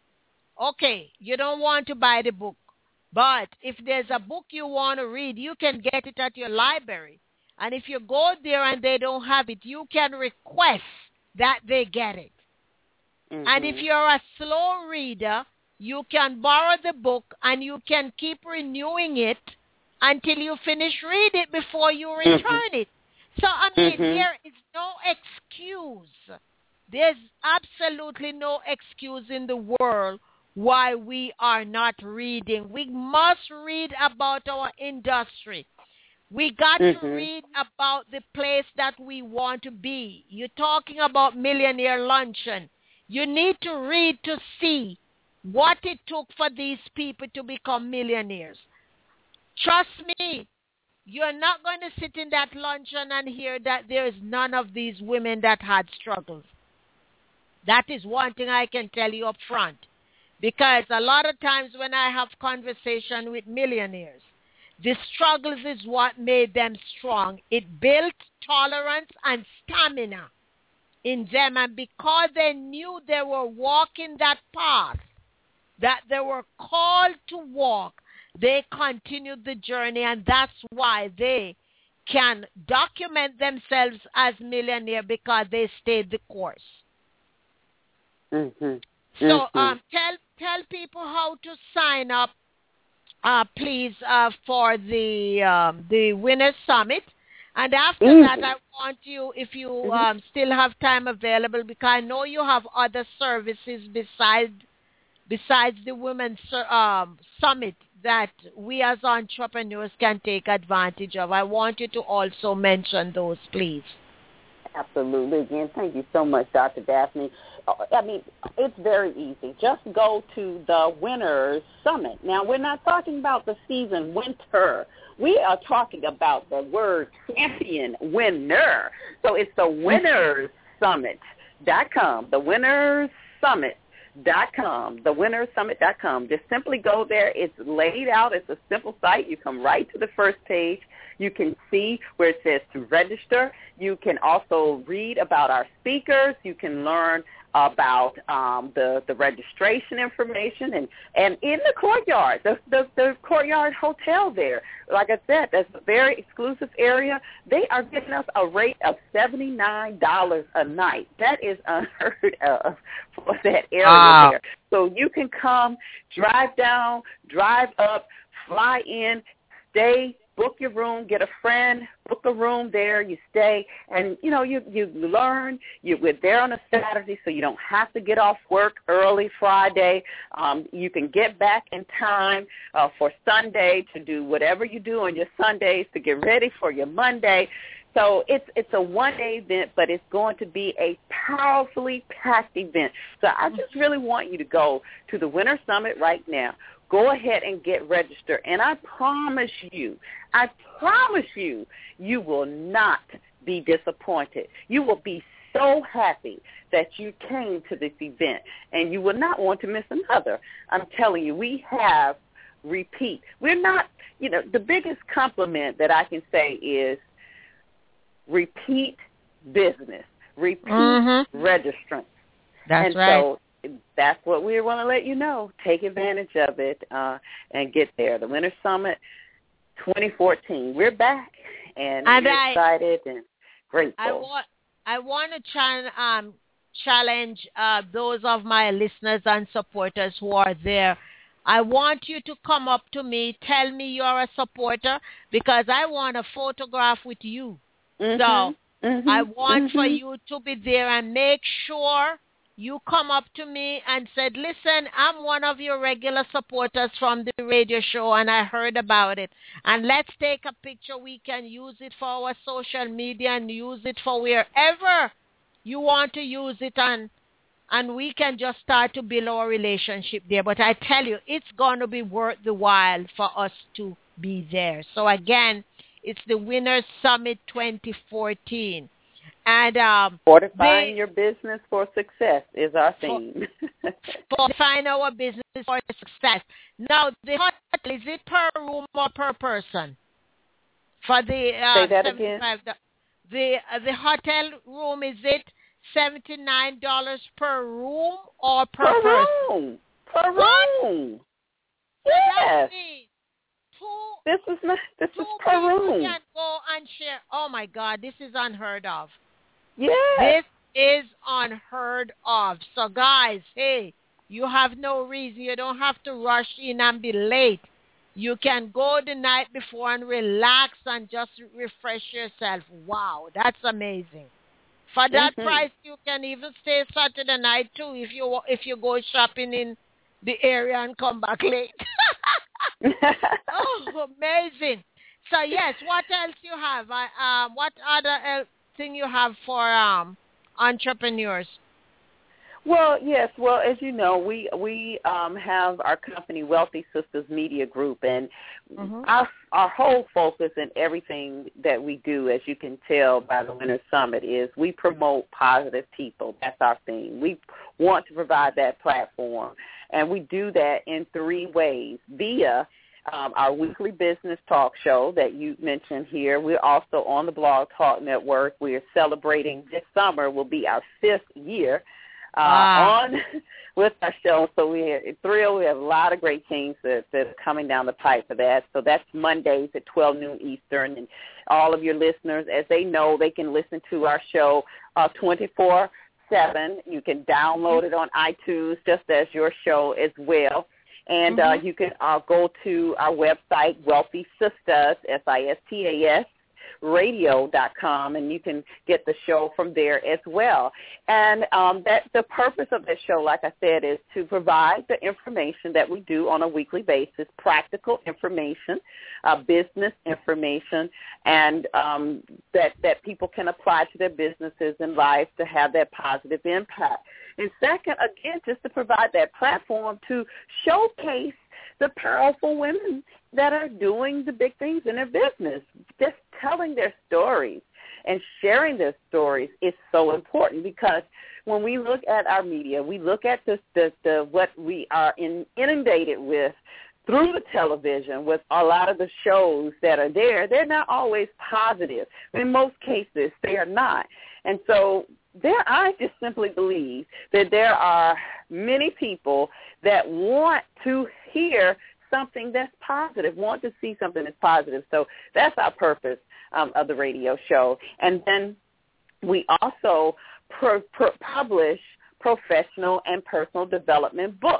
Okay, you don't want to buy the book, but if there's a book you want to read, you can get it at your library. And if you go there and they don't have it, you can request that they get it. Mm-hmm. And if you're a slow reader, you can borrow the book and you can keep renewing it until you finish read it before you return mm-hmm. it. So, I mean, mm-hmm. there is no excuse. There's absolutely no excuse in the world why we are not reading. We must read about our industry. We got mm-hmm. to read about the place that we want to be. You're talking about Millionaire Luncheon. You need to read to see what it took for these people to become millionaires. Trust me, you're not going to sit in that luncheon and hear that there is none of these women that had struggles. That is one thing I can tell you up front. Because a lot of times when I have conversation with millionaires, the struggles is what made them strong. It built tolerance and stamina in them. And because they knew they were walking that path, that they were called to walk, they continued the journey. And that's why they can document themselves as millionaire, because they stayed the course. Mm-hmm. So mm-hmm. um, tell tell people how to sign up, uh, please, uh, for the um, the Winners Summit. And after mm-hmm. that, I want you, if you mm-hmm. um, still have time available, because I know you have other services besides besides the Women's um, Summit that we as entrepreneurs can take advantage of. I want you to also mention those, please. Absolutely. Again, thank you so much, Doctor Daphne. I mean, it's very easy. Just go to the Winners Summit. Now, we're not talking about the season winter. We are talking about the word champion winner. So it's the Winners Summit dot com, the Winners Summit dot com, the Winners Summit dot com. Just simply go there. It's laid out. It's a simple site. You come right to the first page. You can see where it says to register. You can also read about our speakers. You can learn about um, the, the registration information. And, and in the courtyard, the, the, the courtyard hotel there, like I said, that's a very exclusive area. They are giving us a rate of seventy-nine dollars a night. That is unheard of for that area uh. there. So you can come, drive down, drive up, fly in, stay, book your room, get a friend, book a room there, you stay, and, you know, you, you learn. You, we're there on a Saturday, so you don't have to get off work early Friday. Um, you can get back in time uh, for Sunday to do whatever you do on your Sundays to get ready for your Monday. So it's it's a one-day event, but it's going to be a powerfully packed event. So I just really want you to go to the Winter Summit right now. Go ahead and get registered. And I promise you, I promise you, you will not be disappointed. You will be so happy that you came to this event, and you will not want to miss another. I'm telling you, we have repeat. We're not, you know, the biggest compliment that I can say is repeat business, repeat mm-hmm. registrants. That's and right. So that's what we want to let you know. Take advantage of it uh, and get there. The Winter Summit twenty fourteen. We're back, and, and we're I, excited and grateful. I want, I want to ch- um, challenge uh, those of my listeners and supporters who are there. I want you to come up to me, tell me you're a supporter, because I want a photograph with you. Mm-hmm. So mm-hmm. I want mm-hmm. for you to be there and make sure you come up to me and said, listen, I'm one of your regular supporters from the radio show, and I heard about it. And let's take a picture. We can use it for our social media and use it for wherever you want to use it, and, and we can just start to build our relationship there. But I tell you, it's going to be worth the while for us to be there. So, again, it's the Winners Summit twenty fourteen. And um, fortifying they, your business for success is our theme. Fortifying our business for success. Now, the hotel, is it per room or per person? For the uh, Say that again. The the, uh, the hotel room, is it seventy-nine dollars per room or per, per person? room? Per what? room. Yes. Two, this is not, this two is per room. Can go and share. Oh my God, this is unheard of. Yes. This is unheard of. So guys, hey, you have no reason. You don't have to rush in and be late. You can go the night before and relax and just refresh yourself. Wow, that's amazing. For that mm-hmm. price, you can even stay Saturday night too if you if you go shopping in the area and come back late. Oh, amazing. So yes, what else you have? I, um, what other else thing you have for um, entrepreneurs? Well, yes. Well, as you know, we we um, have our company, Wealthy Sistas Media Group, and mm-hmm. our our whole focus in everything that we do, as you can tell by the Winter Summit, is we promote positive people. That's our thing. We want to provide that platform, and we do that in three ways: via um, our weekly business talk show that you mentioned here. We're also on the Blog Talk Network. We are celebrating this summer will be our fifth year. Uh, wow. on with our show. So we're thrilled. We have a lot of great things that, that are coming down the pipe for that. So that's Mondays at twelve noon Eastern. And all of your listeners, as they know, they can listen to our show uh, twenty-four seven. You can download it on iTunes just as your show as well. And mm-hmm. uh, you can uh, go to our website, Wealthy Sistas, S I S T A S, radio dot com, and you can get the show from there as well. And um, that the purpose of this show, like I said, is to provide the information that we do on a weekly basis, practical information, uh, business information, and um, that, that people can apply to their businesses and lives to have that positive impact. And second, again, just to provide that platform to showcase the powerful women that are doing the big things in their business. Just telling their stories and sharing their stories is so important, because when we look at our media, we look at the, the, the what we are in, inundated with through the television with a lot of the shows that are there. They're not always positive. In most cases, they are not. And so there, I just simply believe that there are many people that want to hear something that's positive, want to see something that's positive. So that's our purpose um, of the radio show. And then we also pro- pro- publish professional and personal development books.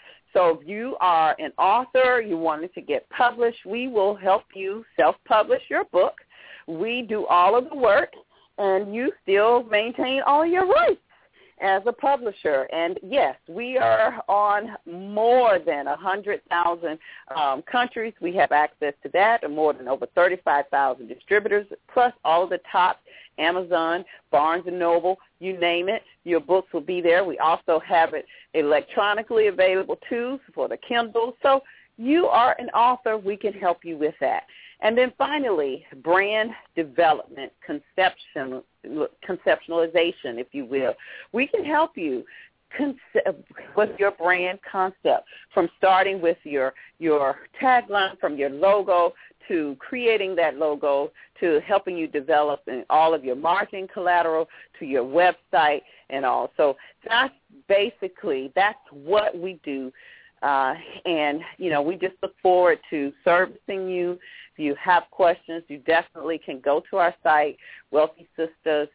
So if you are an author, you wanted to get published, we will help you self-publish your book. We do all of the work, and you still maintain all your rights as a publisher. And yes, we are on more than one hundred thousand um, countries. We have access to that, and more than over thirty-five thousand distributors, plus all of the top, Amazon, Barnes and Noble, you name it, your books will be there. We also have it electronically available too for the Kindle. So you are an author, we can help you with that. And then finally, brand development, conception, conceptualization, if you will. We can help you concept, with your brand concept, from starting with your, your tagline, from your logo, to creating that logo, to helping you develop in all of your marketing collateral, to your website and all. So that's basically, that's what we do. Uh, and, you know, we just look forward to servicing you. If you have questions, you definitely can go to our site, wealthy sistas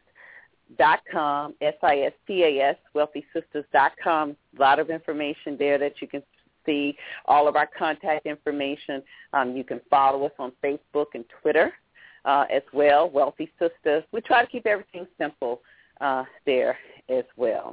dot com, S I S T A S, wealthy sistas dot com. A lot of information there that you can see, all of our contact information. Um, you can follow us on Facebook and Twitter uh, as well, Wealthy Sistas. We try to keep everything simple uh, there as well.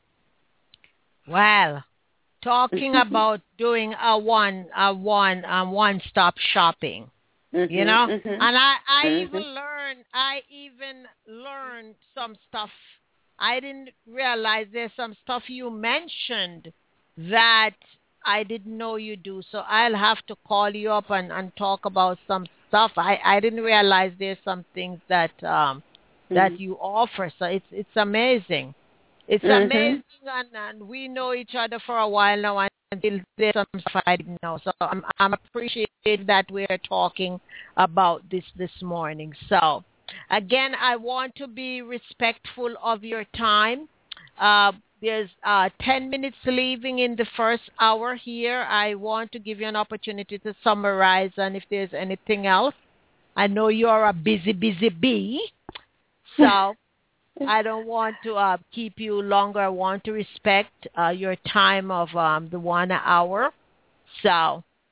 Well, talking about doing a one a one um, one stop shopping, mm-hmm, you know, mm-hmm, and I, I mm-hmm. even learned I even learned some stuff. I didn't realize there's some stuff you mentioned that I didn't know you do. So I'll have to call you up and, and talk about some stuff. I, I didn't realize there's some things that um mm-hmm. that you offer. So it's it's amazing. It's mm-hmm. amazing, and, and we know each other for a while now, until there's some stuff I didn't know. So I'm, I'm appreciating that we're talking about this this morning. So, again, I want to be respectful of your time. Uh, there's uh, ten minutes leaving in the first hour here. I want to give you an opportunity to summarize, and if there's anything else. I know you're a busy, busy bee, so I don't want to uh, keep you longer. I want to respect uh, your time of um, the one hour. So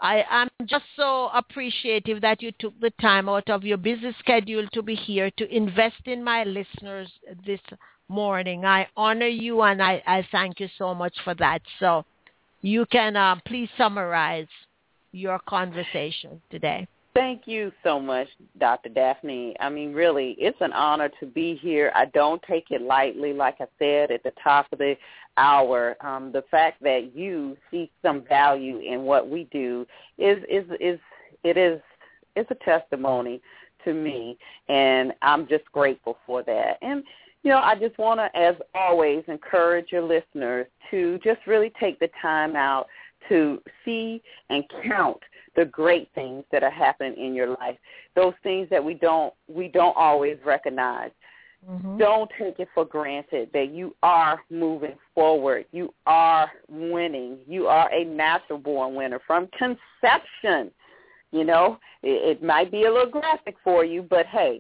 I am just so appreciative that you took the time out of your busy schedule to be here to invest in my listeners this morning. I honor you, and I, I thank you so much for that. So you can uh, please summarize your conversation today. Thank you so much, Doctor Daphne. I mean, really, it's an honor to be here. I don't take it lightly, like I said at the top of the hour. Um, the fact that you see some value in what we do is is is it is it's a testimony to me, and I'm just grateful for that. And you know, I just want to, as always, encourage your listeners to just really take the time out to see and count the great things that are happening in your life, those things that we don't we don't always recognize. Mm-hmm. Don't take it for granted that you are moving forward. You are winning. You are a natural-born winner from conception. You know, it, it might be a little graphic for you, but hey,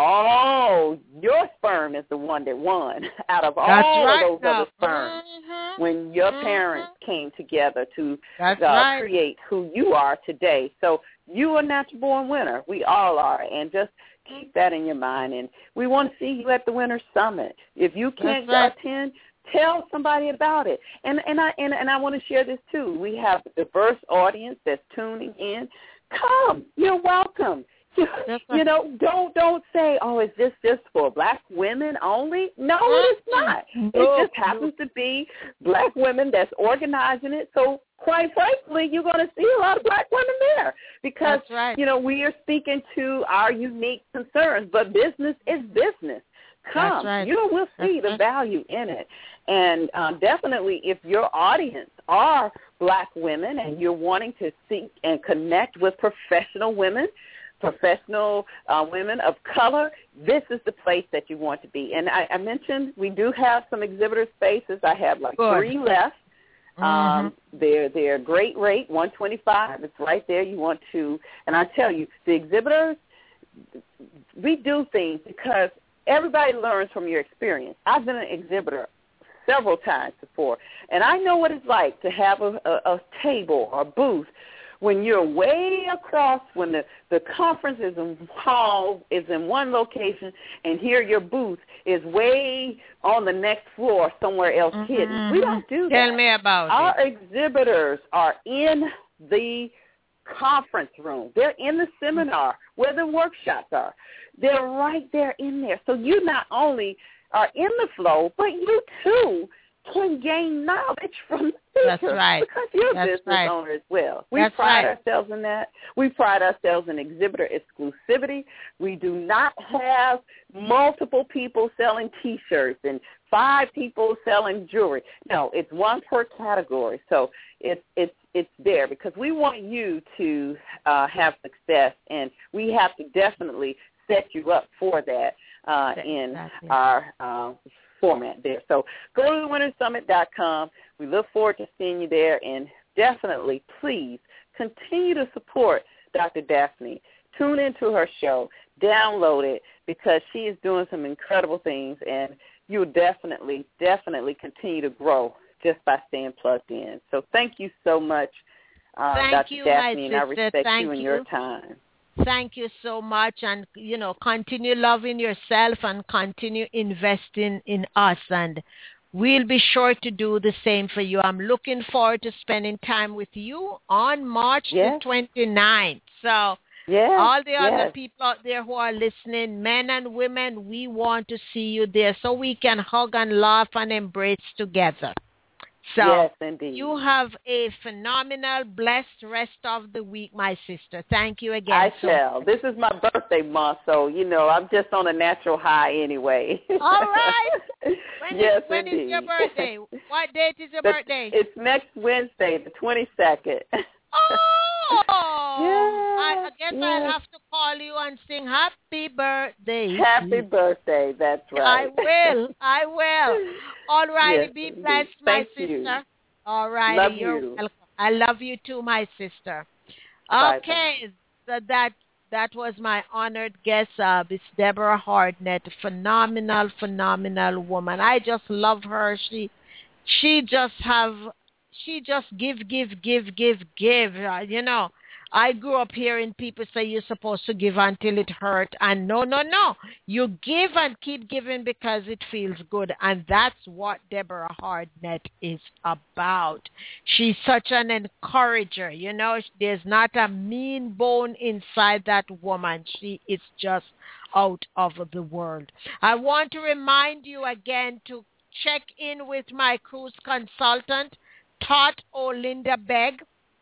oh, your sperm is the one that won out of That's all right, of those no. other sperms. Mm-hmm. When your mm-hmm. parents came together to uh, right. create who you are today. So you are a natural-born winner. We all are. And just keep that in your mind. And we want to see you at the Winter Summit. If you can't right. attend, tell somebody about it. And and I and, and I want to share this too. We have a diverse audience that's tuning in. Come. You're welcome. You know, don't don't say, oh, is this just for black women only? No, it's not. It just happens to be black women that's organizing it. So quite frankly, you're going to see a lot of black women there because, right. you know, we are speaking to our unique concerns, but business is business. Come. Right. You know, we'll see That's the right. value in it. And uh, definitely if your audience are black women and you're wanting to seek and connect with professional women, professional uh, women of color, this is the place that you want to be. And I, I mentioned we do have some exhibitor spaces. I have like Good. three left. Mm-hmm. Um, they're they're great rate, one twenty-five. It's right there. You want to, and I tell you, the exhibitors, we do things because everybody learns from your experience. I've been an exhibitor several times before, and I know what it's like to have a, a, a table or booth when you're way across, when the, the conference is in hall is in one location, and here your booth is way on the next floor somewhere else mm-hmm. hidden. We don't do that. Tell me about Our it. exhibitors are in the conference room. They're in the seminar where the workshops are. They're right there in there. So you not only are in the flow, but you too can gain knowledge from the speaker. That's right. Because you're That's a business right. owner as well. We That's pride right. ourselves in that. We pride ourselves in exhibitor exclusivity. We do not have multiple people selling T-shirts and five people selling jewelry. No, it's one per category. So it's it's it's there because we want you to uh, have success, and we have to definitely set you up for that uh, in exactly. our uh, format there. So go to the winter summit dot com. We look forward to seeing you there, and definitely, please, continue to support Doctor Daphne. Tune into her show. Download it because she is doing some incredible things, and you'll definitely, definitely continue to grow just by staying plugged in. So thank you so much, uh, Thank Doctor you, Daphne, my and I sister. respect Thank you and you. your time. Thank you so much, and, you know, continue loving yourself and continue investing in us, and we'll be sure to do the same for you. I'm looking forward to spending time with you on March Yes. the twenty-ninth. So Yes, all the other yes. people out there who are listening, men and women, we want to see you there so we can hug and laugh and embrace together. So yes, indeed. you have a phenomenal, blessed rest of the week, my sister. Thank you again. I so shall. This is my birthday month, so, you know, I'm just on a natural high anyway. All right. When, yes, is, when indeed. is your birthday? What date is your The- birthday? It's next Wednesday, the twenty-second. Oh! I, I guess yes. I'll have to call you and sing happy birthday. Happy birthday. That's I right. will. I will. All righty. Yes, Be indeed. blessed, my Thank sister. you. All righty. Love You're you. welcome. I love you too, my sister. Bye-bye. Okay. So that that was my honored guest, uh, Miss Deborah Hardnett. Phenomenal, phenomenal woman. I just love her. She she just have she just give, give, give, give, give. Uh, you know, I grew up hearing people say you're supposed to give until it hurt. And no, no, no. You give and keep giving because it feels good. And that's what Deborah Hardnett is about. She's such an encourager. You know, there's not a mean bone inside that woman. She is just out of the world. I want to remind you again to check in with my cruise consultant, Todd Olinda Begg.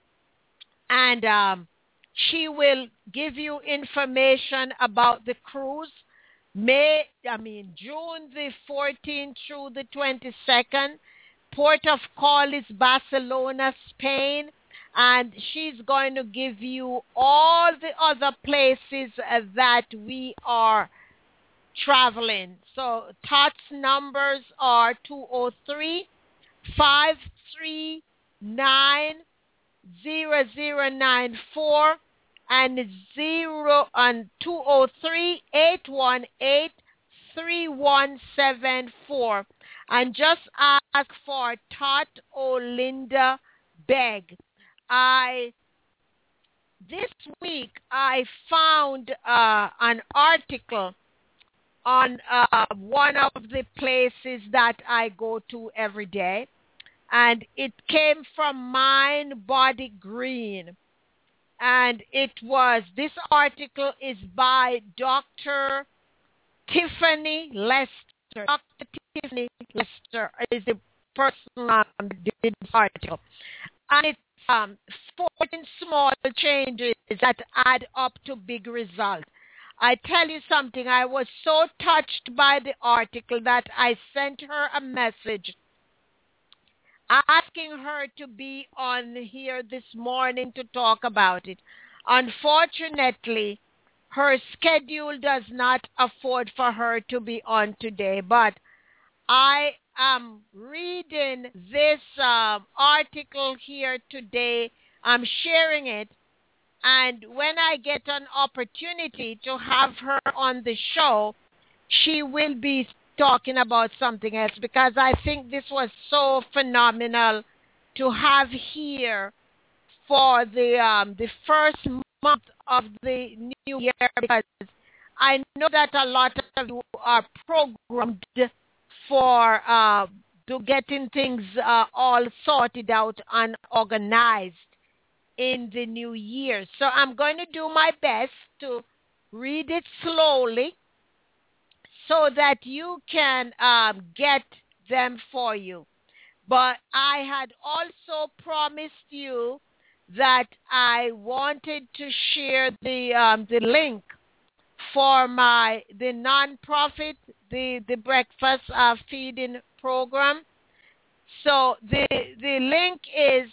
And um, she will give you information about the cruise. May, I mean, June the fourteenth through the twenty-second. Port of call is Barcelona, Spain. And she's going to give you all the other places uh, that we are traveling. So Todd's numbers are two oh three, five three nine, zero zero nine four and zero and two oh three, eight one eight, three one seven four, and just ask for Todd Olinda Begg. I this week I found uh, an article on uh, one of the places that I go to every day. And it came from Mind Body Green. And it was, this article is by Doctor Tiffany Lester. Doctor Tiffany Lester is the person who did this article. And it's um, fourteen small changes that add up to big results. I tell you something, I was so touched by the article that I sent her a message asking her to be on here this morning to talk about it. Unfortunately, her schedule does not afford for her to be on today, but I am reading this um, article here today. I'm sharing it, and when I get an opportunity to have her on the show, she will be talking about something else, because I think this was so phenomenal to have here for the um, the first month of the new year, because I know that a lot of you are programmed for uh, to getting things uh, all sorted out and organized in the new year. So I'm going to do my best to read it slowly so that you can um, get them for you. But I had also promised you that I wanted to share the um, the link for my the nonprofit, the the breakfast uh, feeding program. So the the link is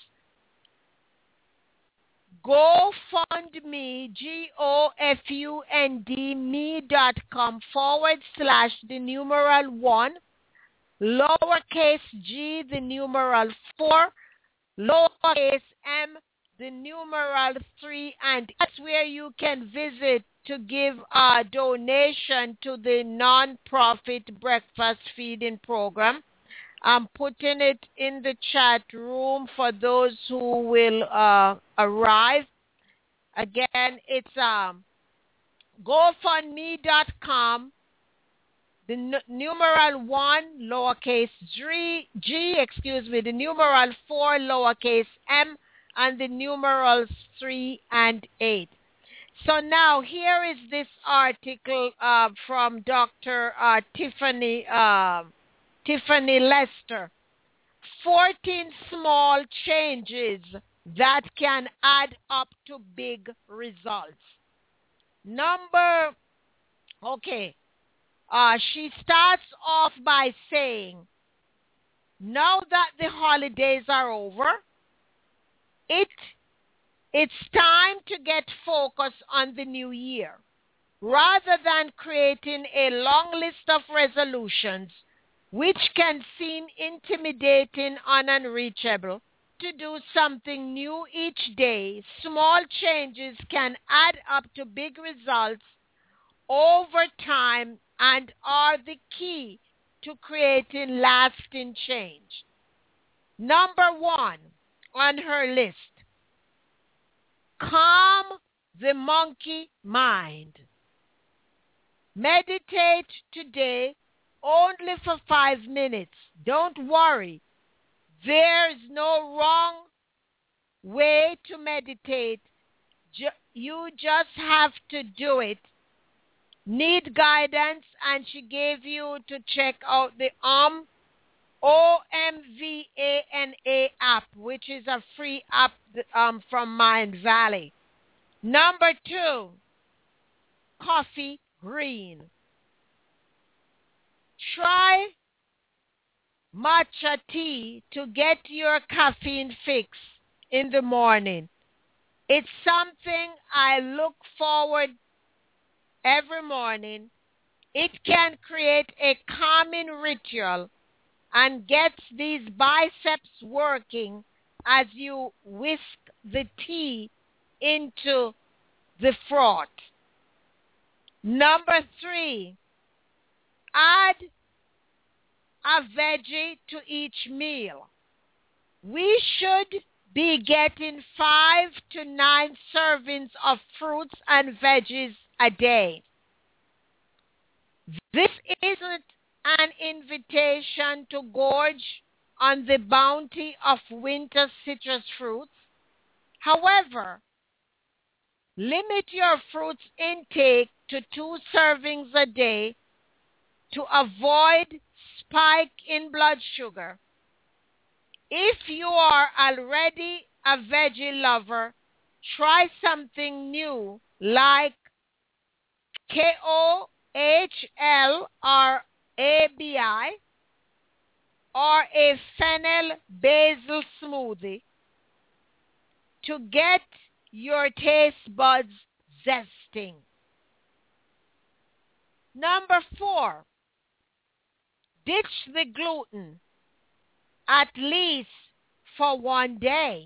GoFundMe, G O F U N D me dot com forward slash the numeral one, lowercase g, the numeral four, lowercase m, the numeral three, and that's where you can visit to give a donation to the non-profit breakfast feeding program. I'm putting it in the chat room for those who will uh, arrive. Again, it's um, GoFundMe dot com, the n- numeral one, lowercase g, g, excuse me, the numeral four, lowercase m, and the numerals three and eight. So now here is this article uh, from Doctor Uh, Tiffany uh, Tiffany Lester. fourteen small changes that can add up to big results. Number, okay, uh, she starts off by saying, now that the holidays are over, it it's time to get focused on the new year. Rather than creating a long list of resolutions, which can seem intimidating and unreachable, to do something new each day, small changes can add up to big results over time and are the key to creating lasting change. Number one on her list, calm the monkey mind. Meditate today only for five minutes. Don't worry. There's no wrong way to meditate. You just have to do it. Need guidance, and she gave you to check out the um O M V A N A app, which is a free app um, from Mind Valley. Number two, coffee green. Try matcha tea to get your caffeine fix in the morning. It's something I look forward every morning. It can create a calming ritual and gets these biceps working as you whisk the tea into the froth. Number three, add a veggie to each meal. We should be getting five to nine servings of fruits and veggies a day. This isn't an invitation to gorge on the bounty of winter citrus fruits. However, limit your fruits intake to two servings a day to avoid spike in blood sugar. If you are already a veggie lover, try something new like K O H L or A B I or a fennel basil smoothie to get your taste buds zesting. Number four, ditch the gluten at least for one day.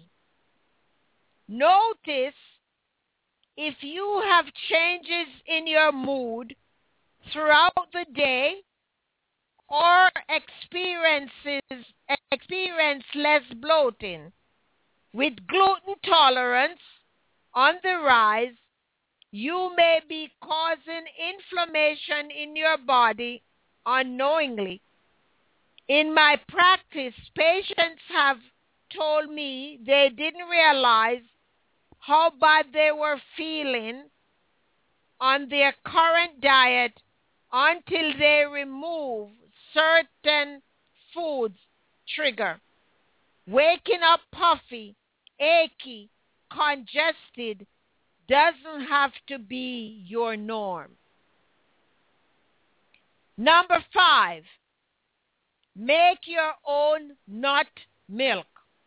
Notice if you have changes in your mood throughout the day or experiences experience less bloating. With gluten tolerance on the rise, you may be causing inflammation in your body unknowingly. In my practice, patients have told me they didn't realize how bad they were feeling on their current diet until they remove certain foods trigger. Waking up puffy, achy, congested doesn't have to be your norm. Number five, make your own nut milk.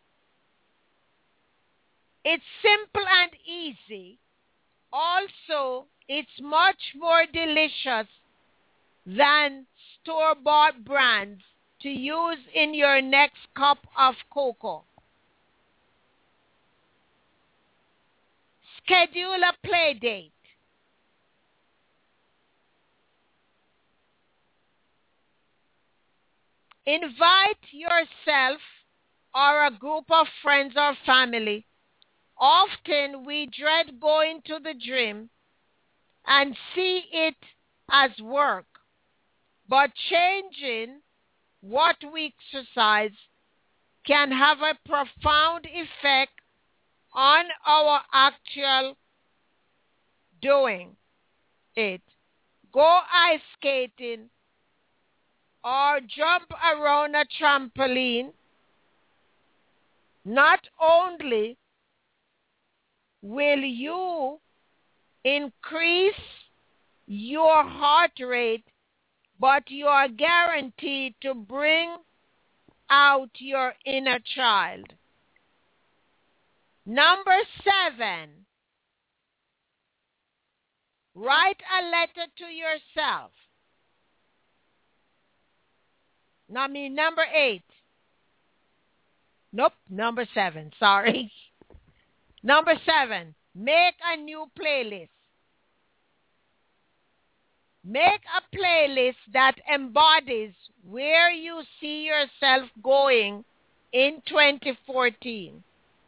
It's simple and easy. Also, it's much more delicious than store-bought brands to use in your next cup of cocoa. Schedule a play date. Invite yourself or a group of friends or family. Often we dread going to the gym and see it as work, but changing what we exercise can have a profound effect on our actual doing it. Go ice skating or jump around a trampoline. Not only will you increase your heart rate, but you are guaranteed to bring out your inner child. Number seven, write a letter to yourself. I mean, number eight. Nope, number seven, sorry. Number seven, make a new playlist. Make a playlist that embodies where you see yourself going in twenty fourteen.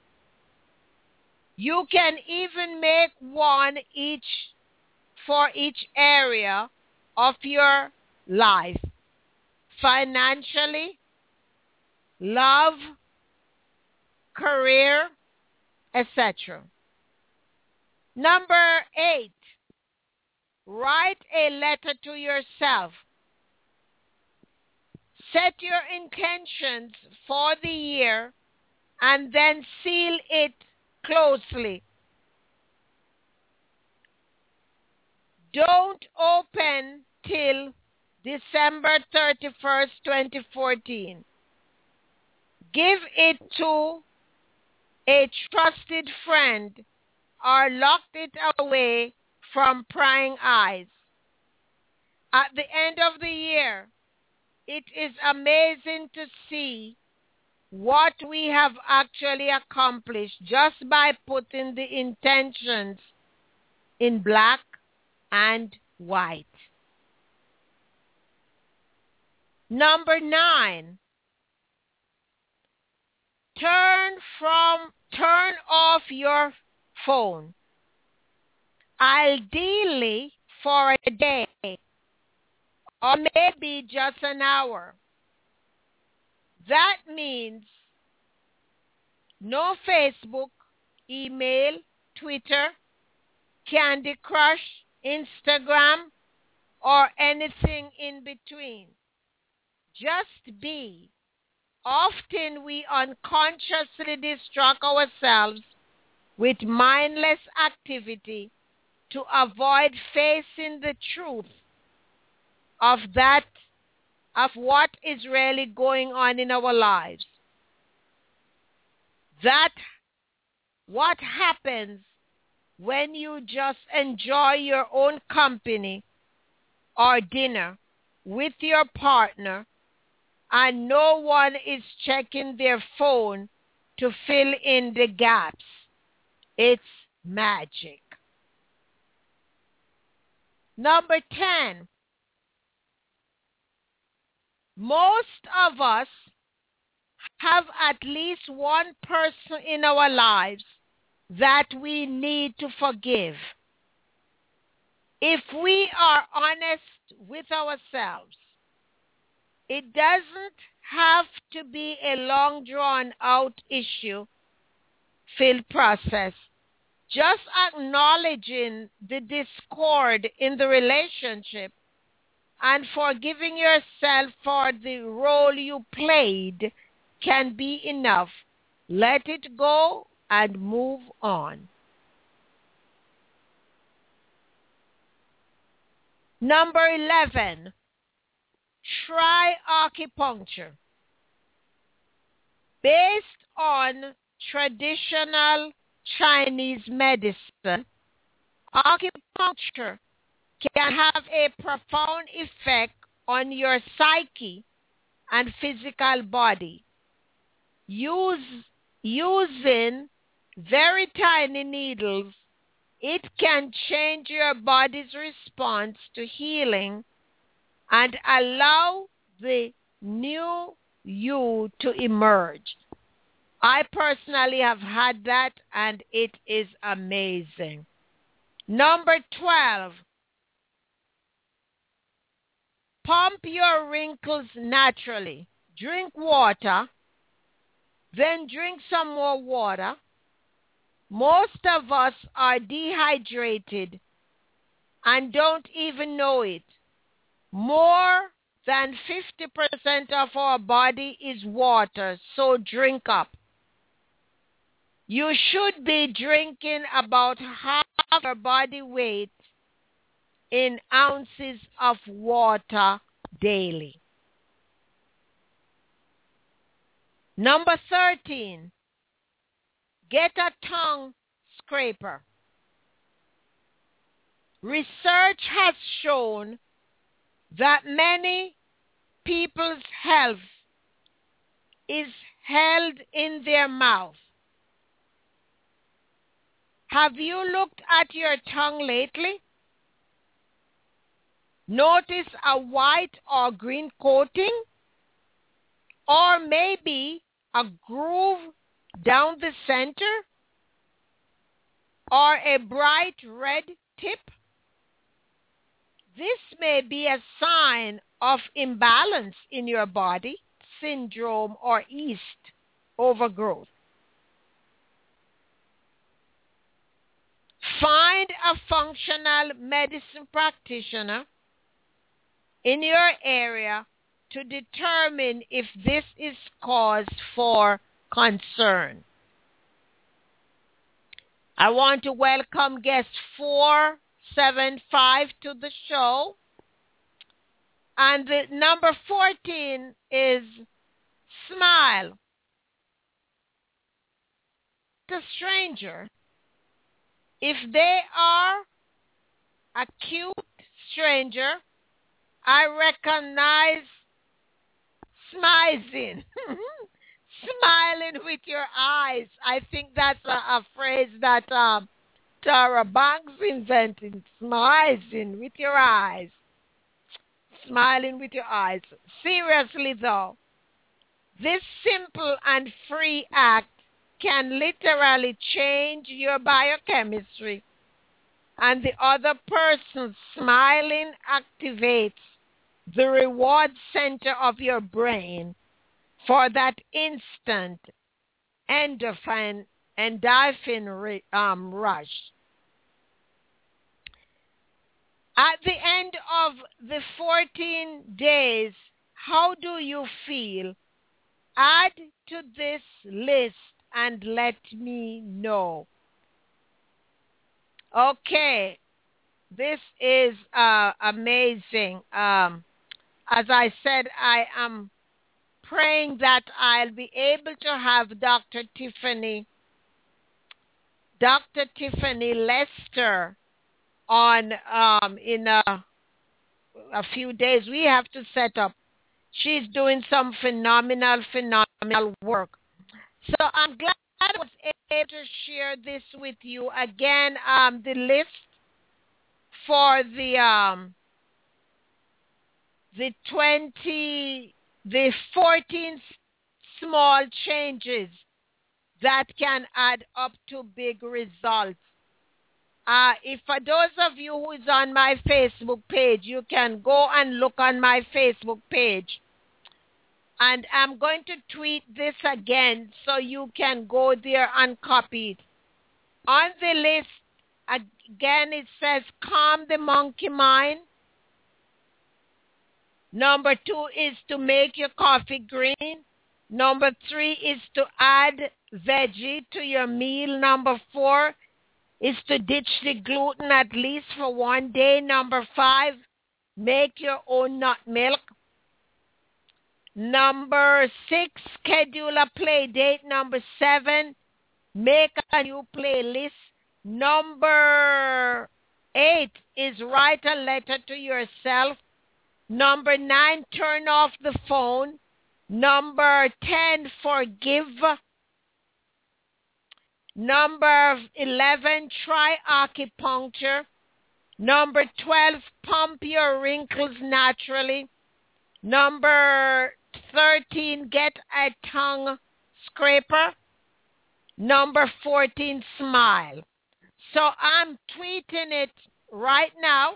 You can even make one each for each area of your life. Financially, love, career, et cetera. Number eight, write a letter to yourself. Set your intentions for the year and then seal it closely. Don't open till December thirty-first, twenty fourteen. Give it to a trusted friend or lock it away from prying eyes. At the end of the year, it is amazing to see what we have actually accomplished just by putting the intentions in black and white. Number nine, turn from turn off your phone, ideally for a day or maybe just an hour. That means no Facebook, email, Twitter, Candy Crush, Instagram, or anything in between. Just be. Often we unconsciously distract ourselves with mindless activity to avoid facing the truth of that, of what is really going on in our lives. That what happens when you just enjoy your own company or dinner with your partner and no one is checking their phone to fill in the gaps. It's magic. Number ten. Most of us have at least one person in our lives that we need to forgive. If we are honest with ourselves, it doesn't have to be a long drawn out issue filled process. Just acknowledging the discord in the relationship and forgiving yourself for the role you played can be enough. Let it go and move on. Number eleven, try acupuncture. Based on traditional Chinese medicine, acupuncture can have a profound effect on your psyche and physical body. Use, using very tiny needles, it can change your body's response to healing and allow the new you to emerge. I personally have had that and it is amazing. Number twelve, pump your wrinkles naturally. Drink water, then drink some more water. Most of us are dehydrated and don't even know it. More than fifty percent of our body is water, so drink up. You should be drinking about half your body weight in ounces of water daily. Number thirteen, get a tongue scraper. Research has shown that many people's health is held in their mouth. Have you looked at your tongue lately? Notice a white or green coating? Or maybe a groove down the center, or a bright red tip? This may be a sign of imbalance in your body, syndrome, or yeast overgrowth. Find a functional medicine practitioner in your area to determine if this is cause for concern. I want to welcome guest four seven five to the show. And the number fourteen is smile. The stranger, if they are a cute stranger, I recognize smizing. Smiling with your eyes. I think that's a, a phrase that um, Tara Banks invented. Smizing with your eyes. Smiling with your eyes. Seriously though, this simple and free act can literally change your biochemistry, and the other person's smiling activates the reward center of your brain for that instant endorphin, endorphin um, rush. At the end of the fourteen days, how do you feel? Add to this list and let me know. Okay, this is uh, amazing. Um, as I said, I am praying that I'll be able to have Doctor Tiffany, Doctor Tiffany Lester on um, in a, a few days. We have to set up. She's doing some phenomenal, phenomenal work. So I'm glad I was able to share this with you. Again, um, the list for the um, the twenty, the fourteen small changes that can add up to big results. Uh, if for those of you who is on my Facebook page, you can go and look on my Facebook page. And I'm going to tweet this again so you can go there and copy it. On the list, again, it says calm the monkey mind. Number two is to make your coffee green. Number three is to add veggie to your meal. Number four is to ditch the gluten at least for one day. Number five, make your own nut milk. Number six, schedule a play date. Number seven, make a new playlist. Number eight is write a letter to yourself. Number nine, turn off the phone. Number ten, forgive. Number eleven, try acupuncture. Number twelve, pump your wrinkles naturally. Number thirteen, get a tongue scraper. Number fourteen, smile. So I'm tweeting it right now.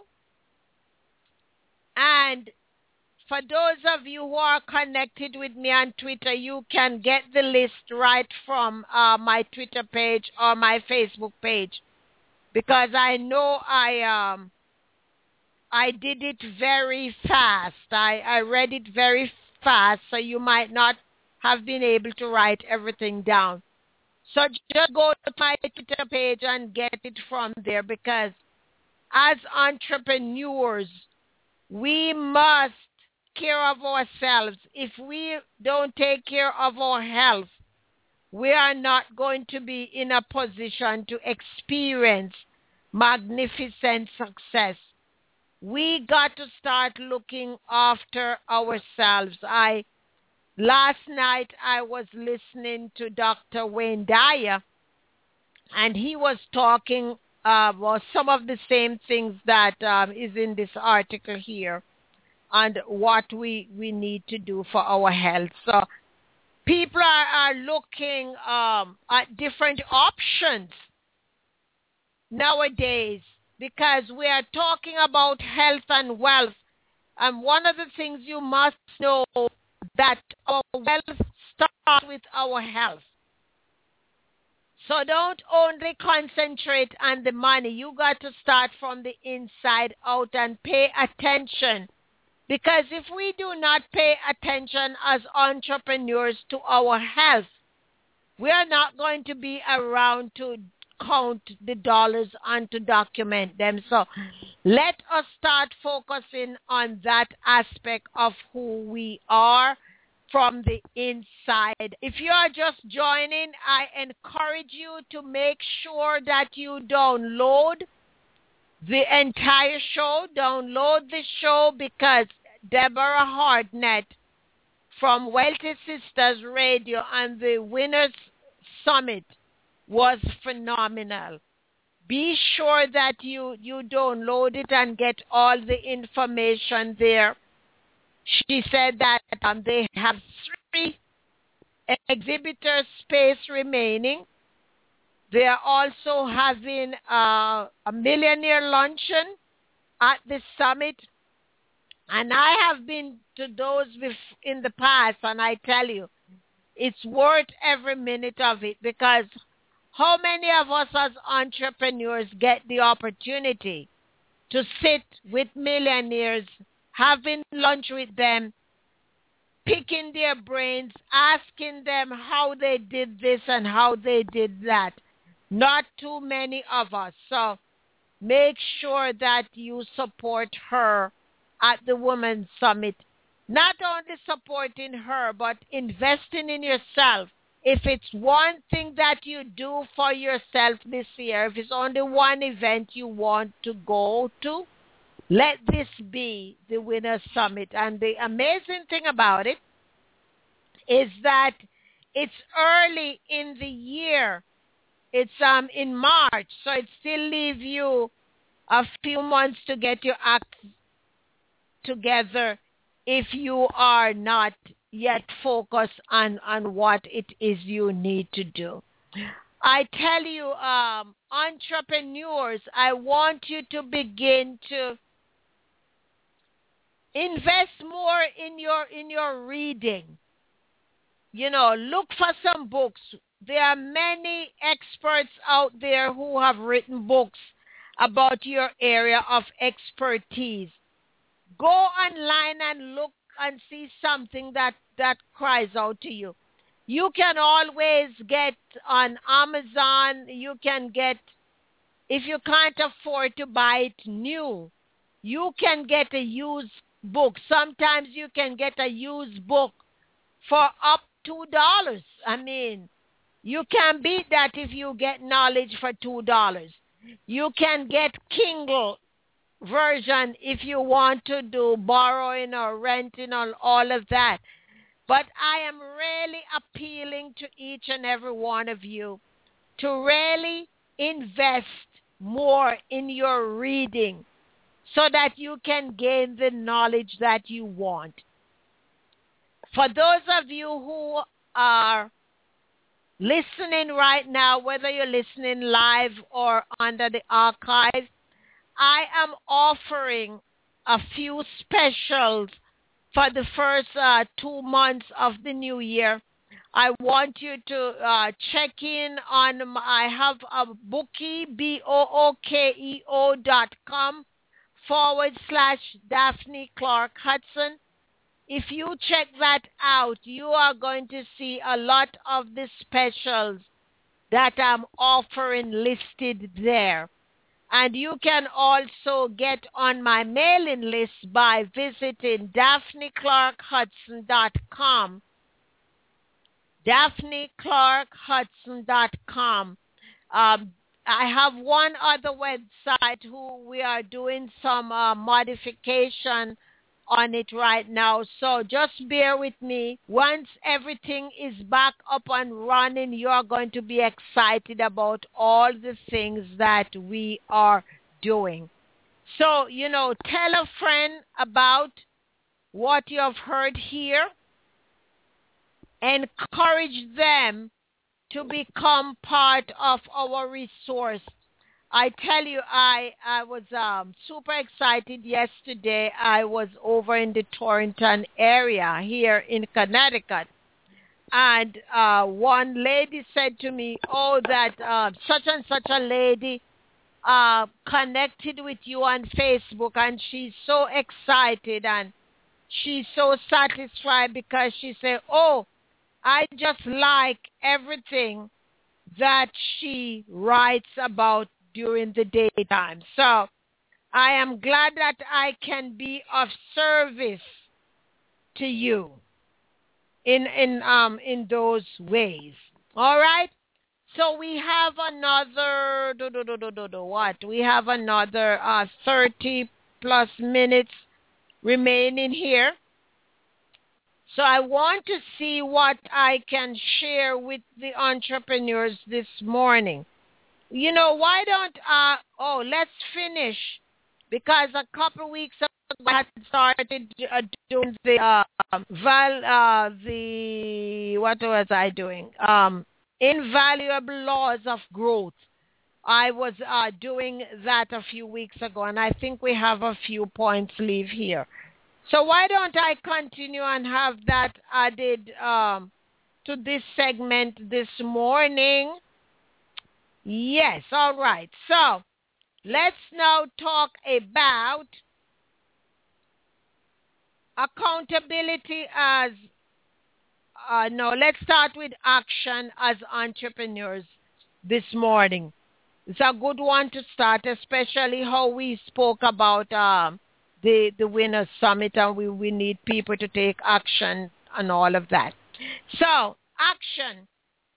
And for those of you who are connected with me on Twitter, you can get the list right from uh, my Twitter page or my Facebook page. Because I know I um I did it very fast. I, I read it very fast, so you might not have been able to write everything down. So just go to my Twitter page and get it from there, because as entrepreneurs, we must care of ourselves. If we don't take care of our health, we are not going to be in a position to experience magnificent success. We got to start looking after ourselves. I last night I was listening to Doctor Wayne Dyer, and he was talking uh, about some of the same things that um, is in this article here, and what we, we need to do for our health. So people are, are looking um, at different options nowadays because we are talking about health and wealth. And one of the things you must know that our wealth starts with our health. So don't only concentrate on the money. You got to start from the inside out and pay attention. Because if we do not pay attention as entrepreneurs to our health, we are not going to be around to count the dollars and to document them. So let us start focusing on that aspect of who we are from the inside. If you are just joining, I encourage you to make sure that you download the entire show. Download the show because Deborah Hartnett from Wealthy Sisters Radio and the Winners Summit was phenomenal. Be sure that you, you download it and get all the information there. She said that um, they have three exhibitor space remaining. They are also having uh, a millionaire luncheon at the summit. And I have been to those in the past, and I tell you, it's worth every minute of it because how many of us as entrepreneurs get the opportunity to sit with millionaires, having lunch with them, picking their brains, asking them how they did this and how they did that? Not too many of us. So make sure that you support her at the Women's Summit. Not only supporting her, but investing in yourself. If it's one thing that you do for yourself this year, if it's only one event you want to go to, let this be the Winners Summit. And the amazing thing about it is that it's early in the year. It's um in March, so it still leaves you a few months to get your act together if you are not yet focused on, on what it is you need to do. I tell you, um, entrepreneurs, I want you to begin to invest more in your in your reading. You know, look for some books. There are many experts out there who have written books about your area of expertise. Go online and look and see something that, that cries out to you. You can always get on Amazon. You can get, if you can't afford to buy it new, you can get a used book. Sometimes you can get a used book for up two dollars. I mean, you can beat that if you get knowledge for two dollars. You can get Kindle version if you want to do borrowing or renting or all of that. But I am really appealing to each and every one of you to really invest more in your reading so that you can gain the knowledge that you want. For those of you who are listening right now, whether you're listening live or under the archive, I am offering a few specials for the first uh, two months of the new year. I want you to uh, check in on, my, I have a bookie, B O O K E O dot com forward slash Daphne Clark Hudson. If you check that out, you are going to see a lot of the specials that I'm offering listed there. And you can also get on my mailing list by visiting Daphne Clark Hudson dot com. Daphne Clark Hudson dot com. Um, I have one other website who we are doing some uh, modification on it right now. So just bear with me. Once everything is back up and running, you're going to be excited about all the things that we are doing. So, you know, tell a friend about what you have heard here. encourage them to become part of our resource. I tell you, I, I was um, super excited yesterday. I was over in the Torrington area here in Connecticut. And uh, one lady said to me, oh, that uh, such and such a lady uh, connected with you on Facebook, and she's so excited and she's so satisfied because she said, oh, I just like everything that she writes about during the daytime. So I am glad that I can be of service to you in in um in those ways. All right. So we have another do, do, do, do, do, do, what? We have another uh, thirty plus minutes remaining here. So I want to see what I can share with the entrepreneurs this morning. You know, why don't, uh, oh, let's finish, because a couple weeks ago I had started uh, doing the, uh, val, uh, the, what was I doing? Um, Invaluable Laws of Growth. I was uh, doing that a few weeks ago, and I think we have a few points leave here. So why don't I continue and have that added um, to this segment this morning? Yes, all right. So let's now talk about accountability as, uh, no, let's start with action as entrepreneurs this morning. It's a good one to start, especially how we spoke about um, the, the Winners Summit, and we, we need people to take action and all of that. So, action.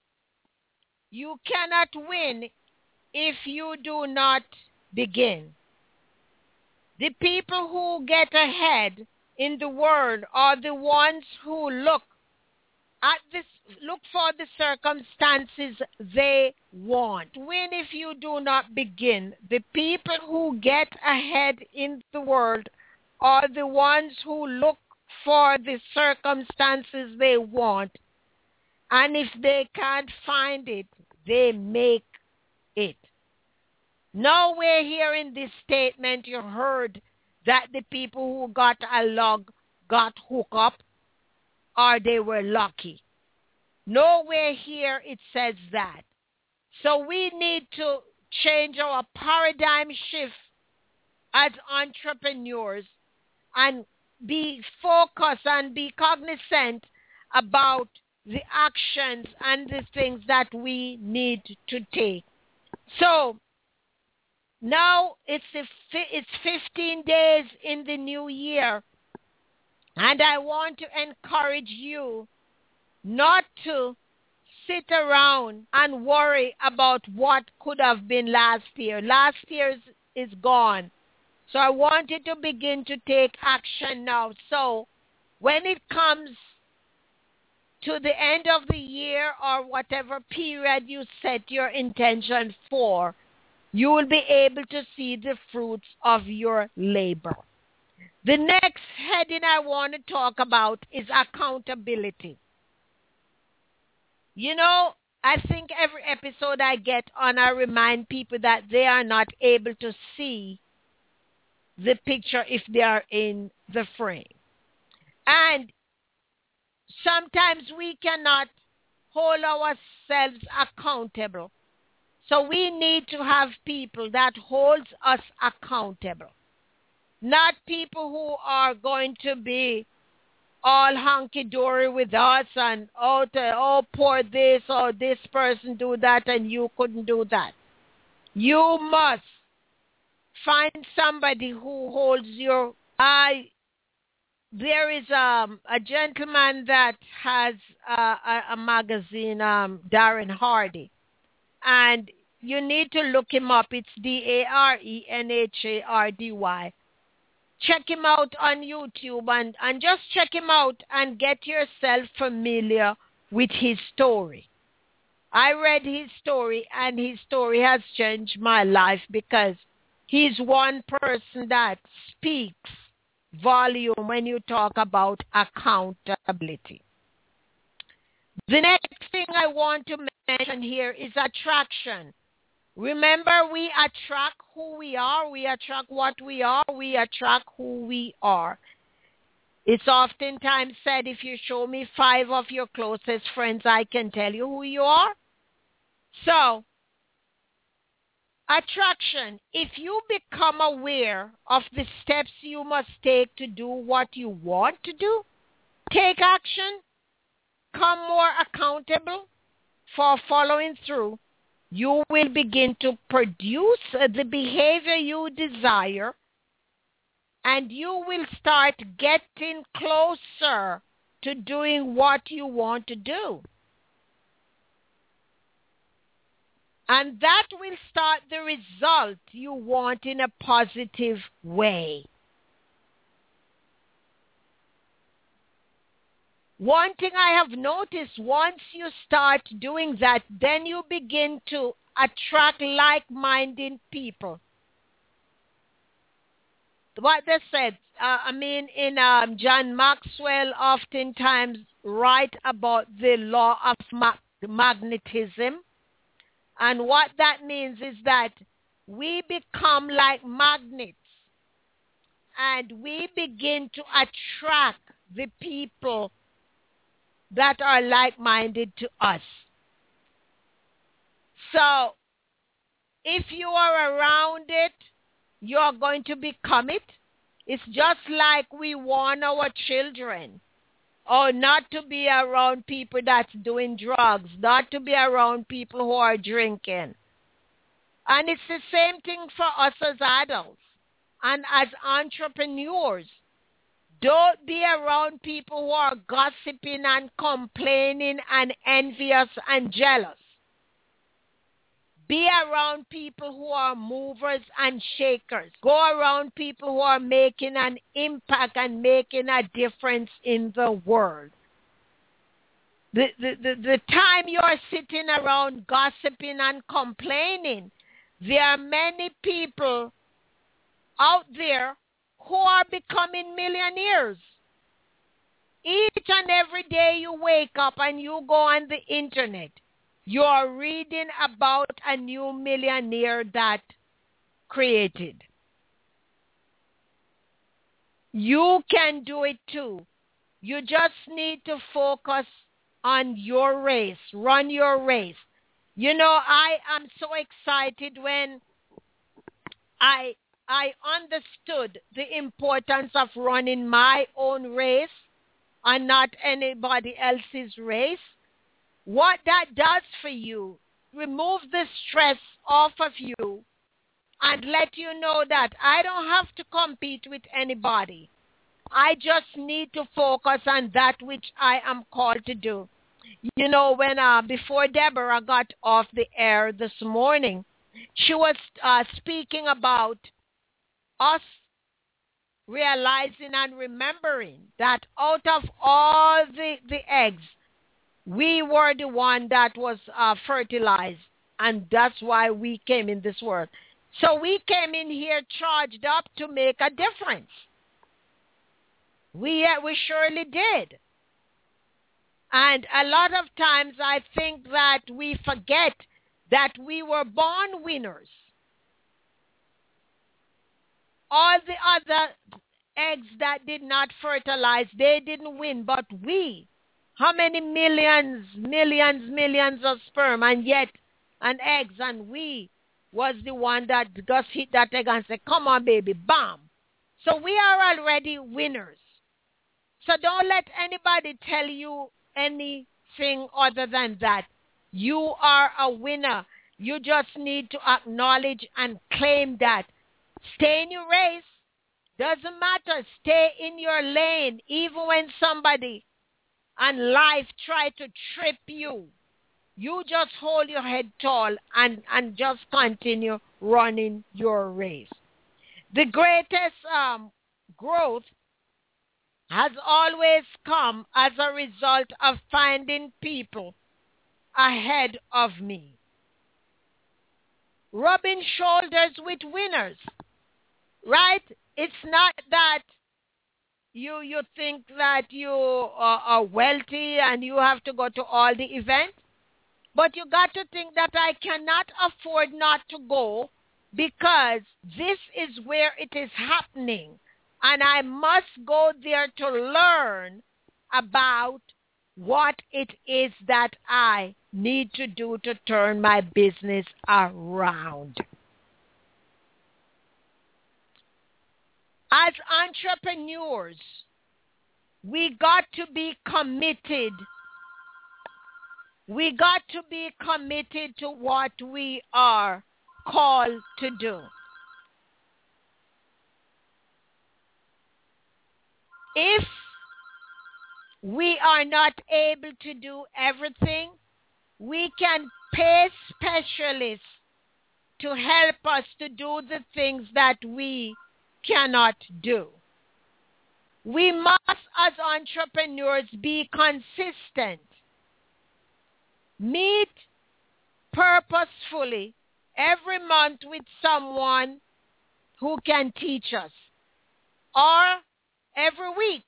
You cannot win if you do not begin. The people who get ahead in the world are the ones who look at this, look for the circumstances they want. Win if you do not begin. The people who get ahead in the world are the ones who look for the circumstances they want. And if they can't find it, they make it. Nowhere here in this statement you heard that the people who got a log got hooked up or they were lucky. Nowhere here it says that. So we need to change our paradigm shift as entrepreneurs and be focused and be cognizant about the actions and the things that we need to take. So now it's a, it's fifteen days in the new year, and I want to encourage you not to sit around and worry about what could have been last year. Last year is, is gone. So I want you to begin to take action now. So when it comes to the end of the year or whatever period you set your intention for, you will be able to see the fruits of your labor. The next heading I want to talk about is accountability. You know, I think every episode I get on, I remind people that they are not able to see the picture if they are in the frame. And sometimes we cannot hold ourselves accountable. So we need to have people that holds us accountable. Not people who are going to be all hunky-dory with us and, oh, to, oh, poor this, or this person do that, and you couldn't do that. You must find somebody who holds your eye. There is um, a gentleman that has uh, a, a magazine, um, Darren Hardy, and you need to look him up. It's D A R E N H A R D Y. Check him out on YouTube and, and just check him out and get yourself familiar with his story. I read his story, and his story has changed my life because he's one person that speaks volume when you talk about accountability. The next thing I want to mention here is attraction. Remember, we attract who we are. We attract what we are. We attract who we are. It's oftentimes said, if you show me five of your closest friends, I can tell you who you are. So, attraction. If you become aware of the steps you must take to do what you want to do, take action, become more accountable for following through, you will begin to produce the behavior you desire, and you will start getting closer to doing what you want to do. And that will start the result you want in a positive way. One thing I have noticed, once you start doing that, then you begin to attract like-minded people. What they said, uh, I mean, in um, John Maxwell oftentimes write about the law of ma- magnetism. And what that means is that we become like magnets, and we begin to attract the people that are like-minded to us. So, if you are around it, you're going to become it. It's just like we warn our children, or not to be around people that's doing drugs, not to be around people who are drinking. And it's the same thing for us as adults and as entrepreneurs. Don't be around people who are gossiping and complaining and envious and jealous. Be around people who are movers and shakers. Go around people who are making an impact and making a difference in the world. The, the, the, the time you are sitting around gossiping and complaining, there are many people out there who are becoming millionaires. Each and every day you wake up and you go on the internet, you are reading about a new millionaire that created. You can do it too. You just need to focus on your race. Run your race. You know, I am so excited when I I understood the importance of running my own race and not anybody else's race. What that does for you, remove the stress off of you and let you know that I don't have to compete with anybody. I just need to focus on that which I am called to do. You know, when uh, before Deborah got off the air this morning, she was uh, speaking about us realizing and remembering that out of all the, the eggs, we were the one that was uh, fertilized, and that's why we came in this world. So we came in here charged up to make a difference. We, uh, we surely did. And a lot of times I think that we forget that we were born winners. All the other eggs that did not fertilize, they didn't win, but we, how many millions, millions, millions of sperm and yet and eggs, and we was the one that just hit that egg and said, come on, baby, bam. So we are already winners. So don't let anybody tell you anything other than that. You are a winner. You just need to acknowledge and claim that. Stay in your race. Doesn't matter. Stay in your lane. Even when somebody and life try to trip you, you just hold your head tall and, and just continue running your race. The greatest um, growth has always come as a result of finding people ahead of me. Rubbing shoulders with winners, right? It's not that you you think that you are, are wealthy and you have to go to all the events. But you got to think that I cannot afford not to go because this is where it is happening. And I must go there to learn about what it is that I need to do to turn my business around. As entrepreneurs, we got to be committed. We got to be committed to what we are called to do. If we are not able to do everything, we can pay specialists to help us to do the things that we cannot do. We must, as entrepreneurs, be consistent. Meet purposefully every month with someone who can teach us, or every week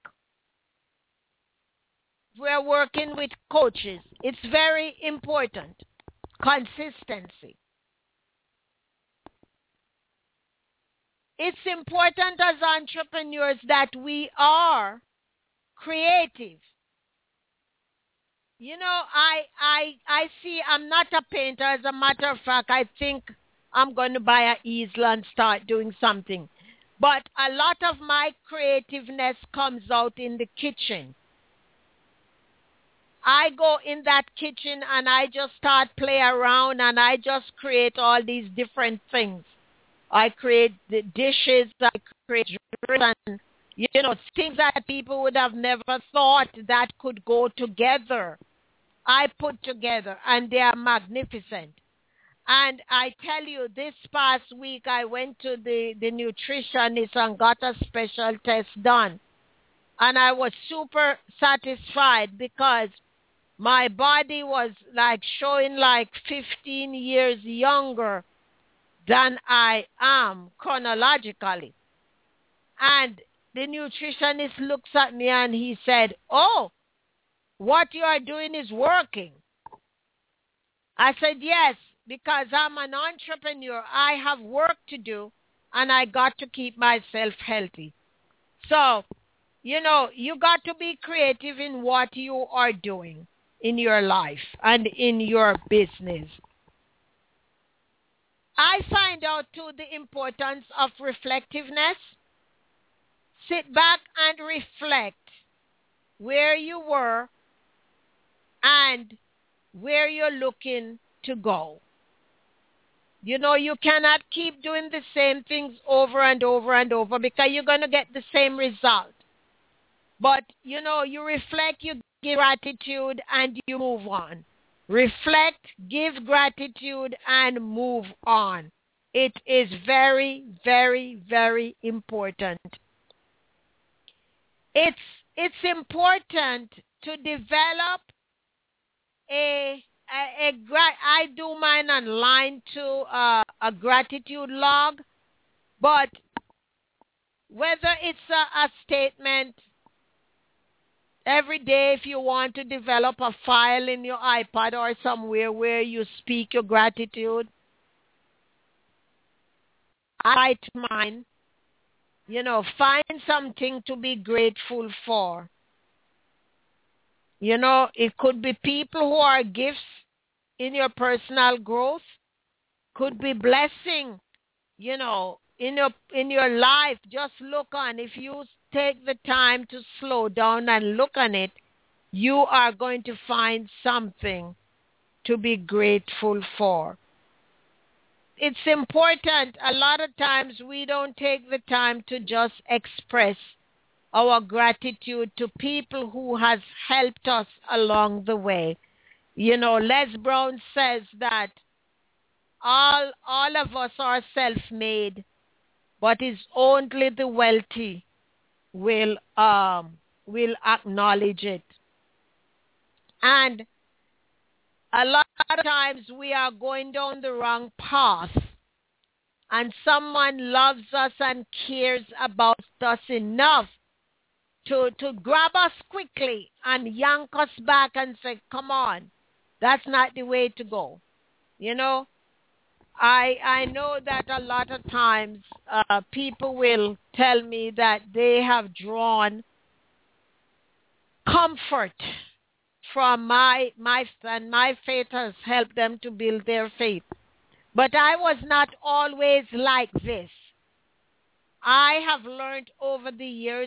we're working with coaches. It's very important. Consistency. It's important as entrepreneurs that we are creative. You know, I I I see I'm not a painter. As a matter of fact, I think I'm going to buy an easel and start doing something. But a lot of my creativeness comes out in the kitchen. I go in that kitchen and I just start play around and I just create all these different things. I create the dishes, I create drinks, and, you know, things that people would have never thought that could go together. I put together, and they are magnificent. And I tell you, this past week I went to the, the nutritionist and got a special test done. And I was super satisfied because my body was like showing like fifteen years younger than I am chronologically. And the nutritionist looks at me and he said, "Oh, what you are doing is working." I said, "Yes, because I'm an entrepreneur. I have work to do and I got to keep myself healthy." So, you know, you got to be creative in what you are doing in your life and in your business. I find out too the importance of reflectiveness. Sit back and reflect where you were and where you're looking to go. You know, you cannot keep doing the same things over and over and over because you're going to get the same result. But, you know, you reflect, you give gratitude, and you move on. Reflect, give gratitude, and move on. It is very, very, very important. It's, it's important to develop a, a, a I do mine online to uh, a gratitude log, but whether it's a, a statement every day, if you want to develop a file in your iPad or somewhere where you speak your gratitude, I write mine. You know, find something to be grateful for. You know, it could be people who are gifts in your personal growth, could be blessing, you know, in your in your life. Just look on. If you take the time to slow down and look on it, you are going to find something to be grateful for. It's important. A lot of times we don't take the time to just express our gratitude to people who has helped us along the way. You know, Les Brown says that all all of us are self-made, but it's only the wealthy will um will acknowledge it. And a lot of times we are going down the wrong path, and someone loves us and cares about us enough to, to grab us quickly and yank us back and say, come on, that's not the way to go. You know, I I know that a lot of times uh, people will tell me that they have drawn comfort from my my and my faith has helped them to build their faith. But I was not always like this. I have learned over the years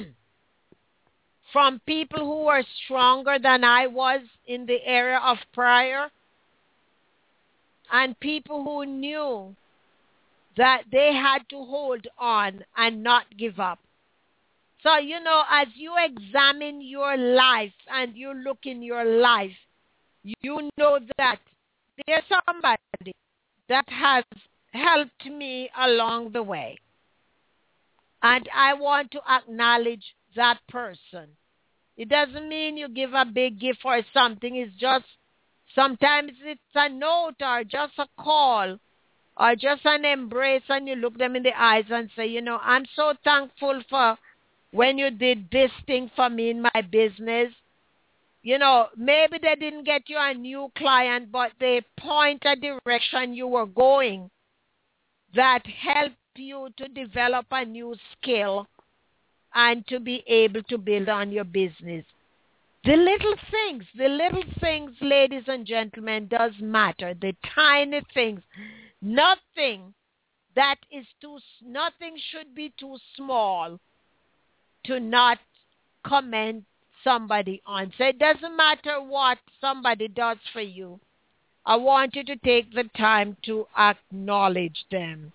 from people who were stronger than I was in the area of prayer, and people who knew that they had to hold on and not give up. So, you know, as you examine your life and you look in your life, you know that there's somebody that has helped me along the way. And I want to acknowledge that person. It doesn't mean you give a big gift or something. It's just, sometimes it's a note or just a call or just an embrace, and you look them in the eyes and say, you know, I'm so thankful for when you did this thing for me in my business. You know, maybe they didn't get you a new client, but they point a direction you were going that helped you to develop a new skill and to be able to build on your business. The little things, the little things, ladies and gentlemen, does matter. The tiny things. Nothing that is too, nothing should be too small to not commend somebody on. So it doesn't matter what somebody does for you. I want you to take the time to acknowledge them.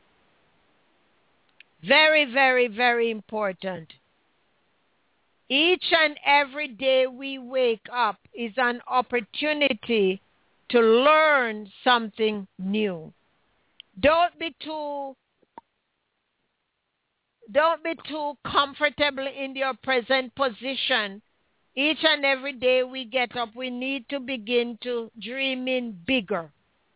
Very, very, very important. Each and every day we wake up is an opportunity to learn something new. Don't be too don't be too comfortable in your present position. Each and every day we get up, we need to begin to dream in bigger.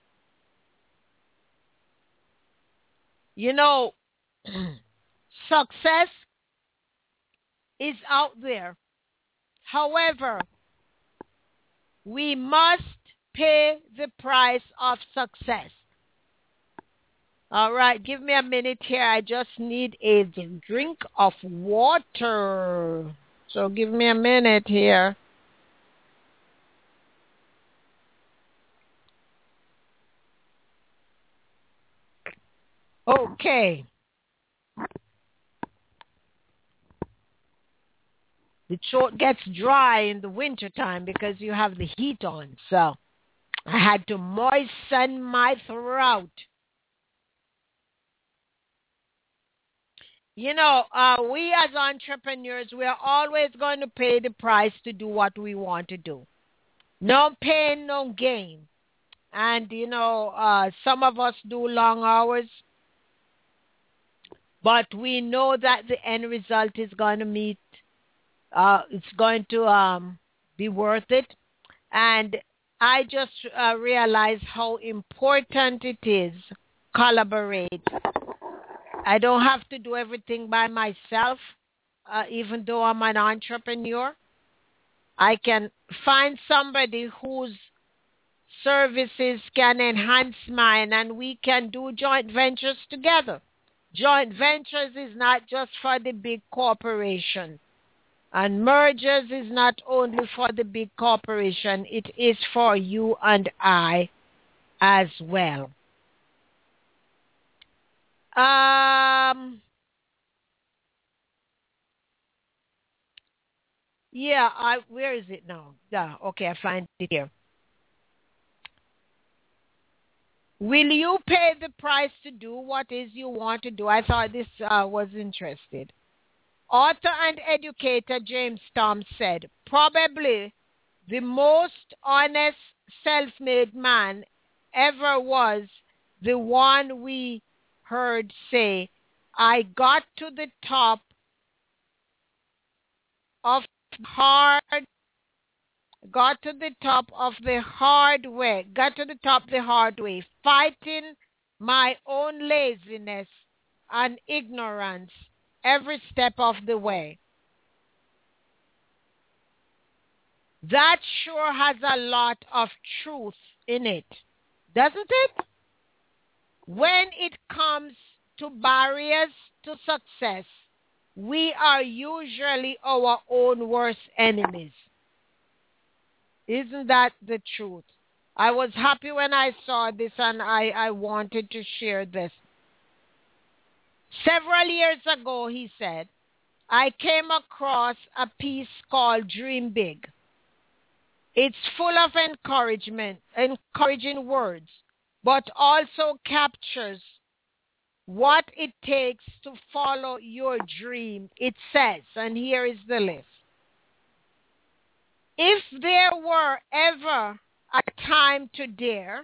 You know, success is out there. However, we must pay the price of success. All right, give me a minute here. I just need a drink of water. So give me a minute here. Okay. The throat gets dry in the wintertime because you have the heat on. So I had to moisten my throat. You know, uh, we as entrepreneurs, we are always going to pay the price to do what we want to do. No pain, no gain. And, you know, uh, some of us do long hours, but we know that the end result is going to meet, uh, it's going to um, be worth it. And I just uh, realized how important it is to collaborate. I don't have to do everything by myself, uh, even though I'm an entrepreneur. I can find somebody whose services can enhance mine, and we can do joint ventures together. Joint ventures is not just for the big corporation, and mergers is not only for the big corporation. It is for you and I as well. Um, yeah, I, where is it now? Yeah, okay, I find it here. Will you pay the price to do what is you want to do? I thought this uh, was interesting. Author and educator James Tom said, probably the most honest self-made man ever was the one we heard say, I got to the top of hard, got to the top of the hard way, got to the top the hard way, fighting my own laziness and ignorance every step of the way. That sure has a lot of truth in it, doesn't it? When it comes to barriers to success, we are usually our own worst enemies. Isn't that the truth? I was happy when I saw this, and I, I wanted to share this. Several years ago, he said, I came across a piece called Dream Big. It's full of encouragement, encouraging words, but also captures what it takes to follow your dream. It says, and here is the list. If there were ever a time to dare,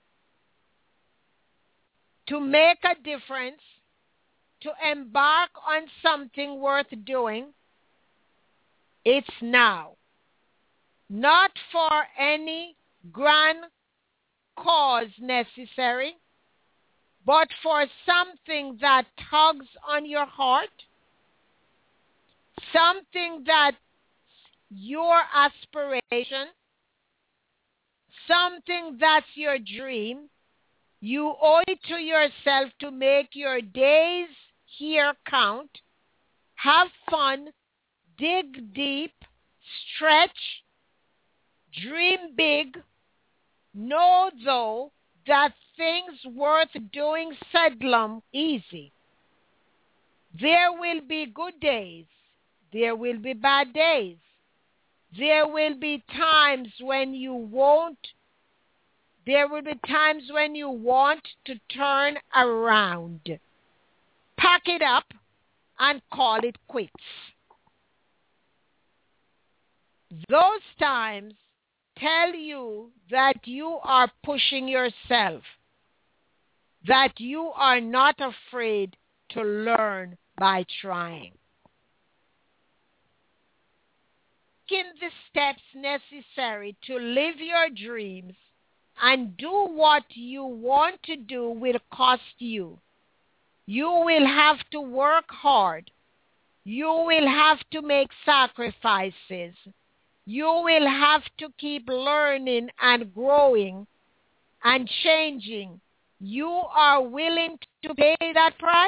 to make a difference, to embark on something worth doing, it's now. Not for any grand cause necessary, but for something that tugs on your heart, something that's your aspiration, something that's your dream. You owe it to yourself to make your days here count. Have fun, dig deep, stretch, dream big. Know, though, that things worth doing seldom easy. There will be good days. There will be bad days. There will be times when you won't. There will be times when you want to turn around. Pack it up and call it quits. Those times tell you that you are pushing yourself, that you are not afraid to learn by trying. Taking the steps necessary to live your dreams and do what you want to do will cost you. You will have to work hard. You will have to make sacrifices. You will have to keep learning and growing and changing. You are willing to pay that price?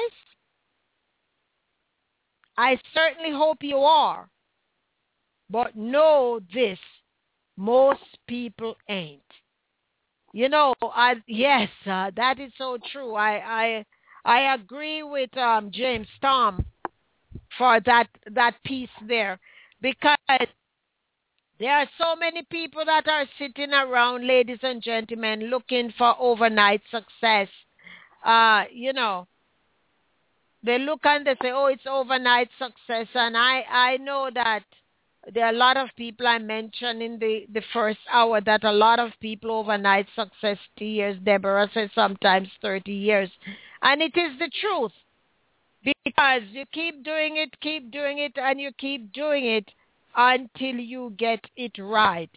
I certainly hope you are. But know this, most people ain't. You know, I, yes, uh, that is so true. I I, I agree with um, James Tom for that, that piece there, because there are so many people that are sitting around, ladies and gentlemen, looking for overnight success. Uh, you know, they look and they say, oh, it's overnight success. And I, I know that there are a lot of people I mentioned in the, the first hour that a lot of people overnight success two years. Deborah says sometimes thirty years. And it is the truth. Because you keep doing it, keep doing it, and you keep doing it until you get it right.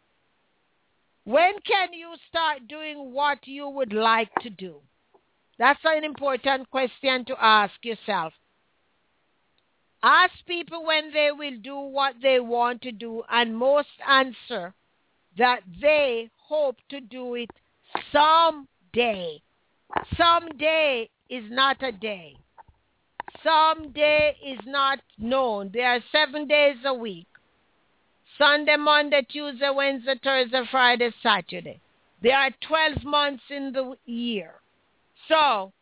When can you start doing what you would like to do? That's an important question to ask yourself. Ask people when they will do what they want to do, and most answer that they hope to do it someday. Someday is not a day. Someday is not known. There are seven days a week. Sunday, Monday, Tuesday, Wednesday, Thursday, Friday, Saturday. There are twelve months in the year. So,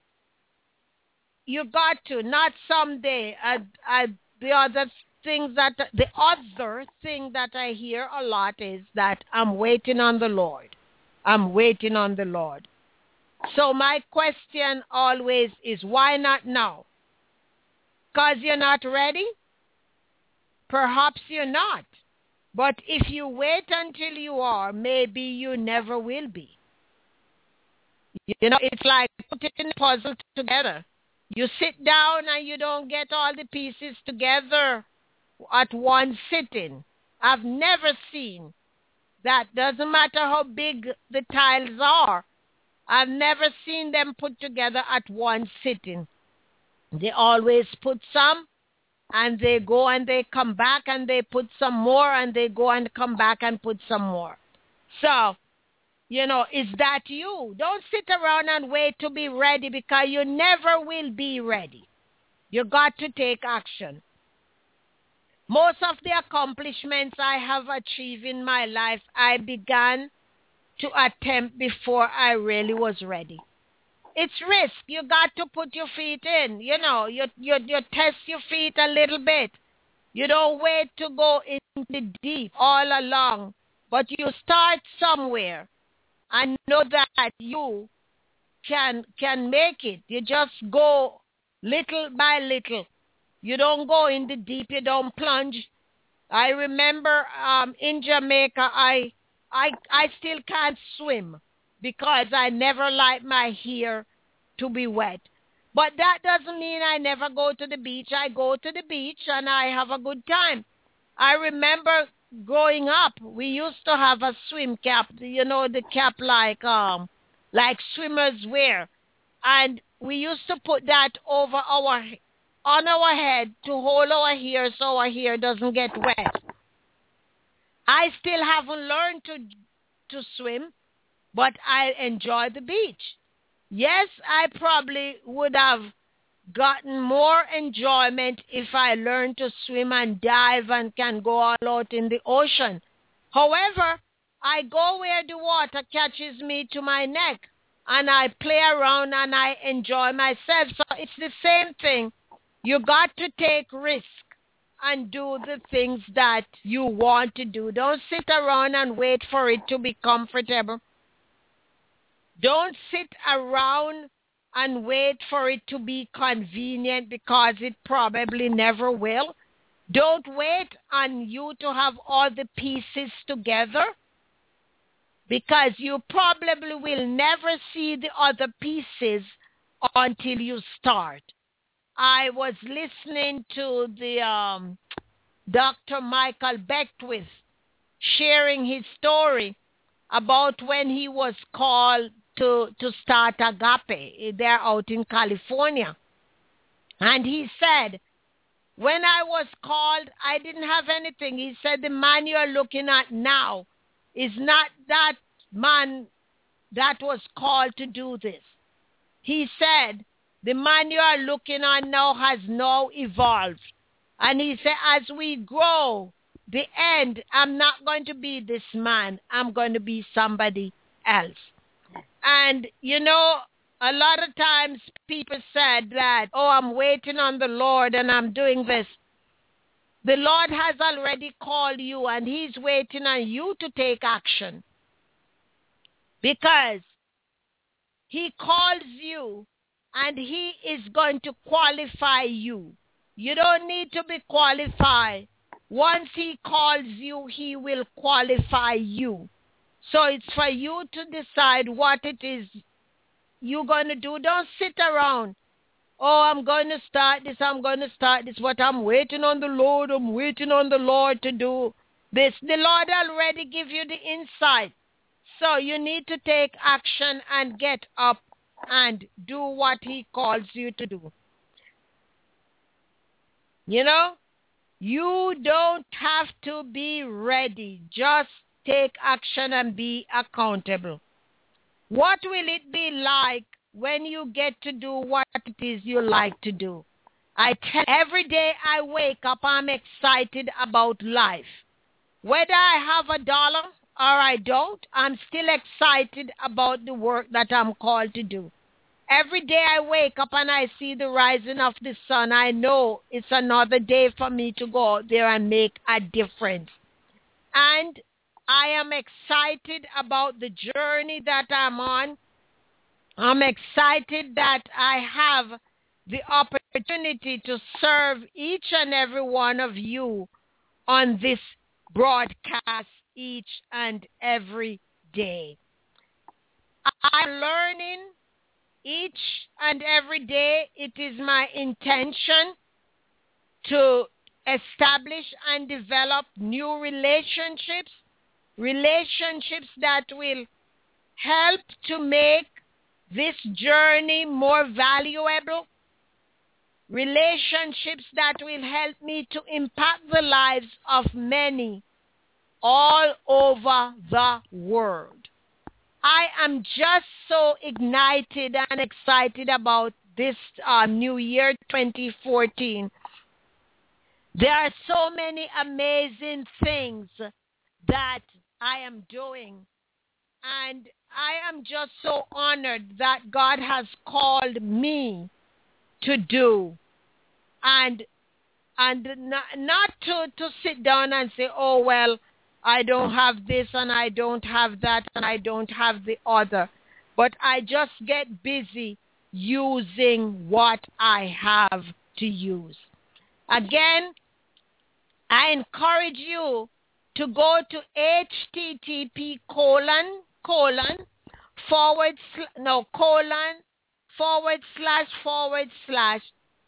you got to, not someday. Uh, uh, the other things that, the other thing that I hear a lot is that I'm waiting on the Lord. I'm waiting on the Lord. So my question always is, why not now? Because you're not ready? Perhaps you're not. But if you wait until you are, maybe you never will be. You know, it's like putting a puzzle together. You sit down and you don't get all the pieces together at one sitting. I've never seen that. Doesn't matter how big the tiles are. I've never seen them put together at one sitting. They always put some and they go and they come back and they put some more and they go and come back and put some more. So, you know, is that you? Don't sit around and wait to be ready, because you never will be ready. You got to take action. Most of the accomplishments I have achieved in my life, I began to attempt before I really was ready. It's risk. You got to put your feet in. You know, you, you, you test your feet a little bit. You don't wait to go into the deep all along, but you start somewhere and know that you can can make it. You just go little by little. You don't go in the deep. You don't plunge. I remember um, in Jamaica, I, I, I still can't swim because I never like my hair to be wet. But that doesn't mean I never go to the beach. I go to the beach and I have a good time. I remember growing up, we used to have a swim cap, you know, the cap like um, like swimmers wear. And we used to put that over our on our head to hold our hair so our hair doesn't get wet. I still haven't learned to to swim, but I enjoy the beach. Yes, I probably would have gotten more enjoyment if I learned to swim and dive and can go all out in the ocean. However, I go where the water catches me to my neck, and I play around and I enjoy myself. So it's the same thing. You got to take risk and do the things that you want to do. Don't sit around and wait for it to be comfortable. Don't sit around and wait for it to be convenient, because it probably never will. Don't wait on you to have all the pieces together, because you probably will never see the other pieces until you start. I was listening to the um, Doctor Michael Beckwith sharing his story about when he was called to, to start Agape. They're out in California. And he said, when I was called, I didn't have anything. He said, the man you're looking at now is not that man that was called to do this. He said, the man you are looking on now has now evolved. And he said, as we grow, the end, I'm not going to be this man. I'm going to be somebody else. And, you know, a lot of times people said that, oh, I'm waiting on the Lord and I'm doing this. The Lord has already called you, and he's waiting on you to take action. Because he calls you, and he is going to qualify you. You don't need to be qualified. Once he calls you, he will qualify you. So it's for you to decide what it is you're going to do. Don't sit around. Oh, I'm going to start this. I'm going to start this. But I'm waiting on the Lord. I'm waiting on the Lord to do this. The Lord already give you the insight. So you need to take action and get up and do what he calls you to do. You know, you don't have to be ready. Just take action and be accountable. What will it be like when you get to do what it is you like to do? I tell every day I wake up, I'm excited about life. Whether I have a dollar or I don't, I'm still excited about the work that I'm called to do. Every day I wake up and I see the rising of the sun, I know it's another day for me to go out there and make a difference. And I am excited about the journey that I'm on. I'm excited that I have the opportunity to serve each and every one of you on this broadcast each and every day. I'm learning each and every day. It is my intention to establish and develop new relationships, relationships that will help to make this journey more valuable, relationships that will help me to impact the lives of many all over the world. I am just so ignited and excited about this uh, new year, twenty fourteen. There are so many amazing things that I am doing. And I am just so honored that God has called me to do. And and not, not to, to sit down and say, oh, well, I don't have this and I don't have that and I don't have the other. But I just get busy using what I have to use. Again, I encourage you to go to http colon colon forward sl- no colon forward slash forward slash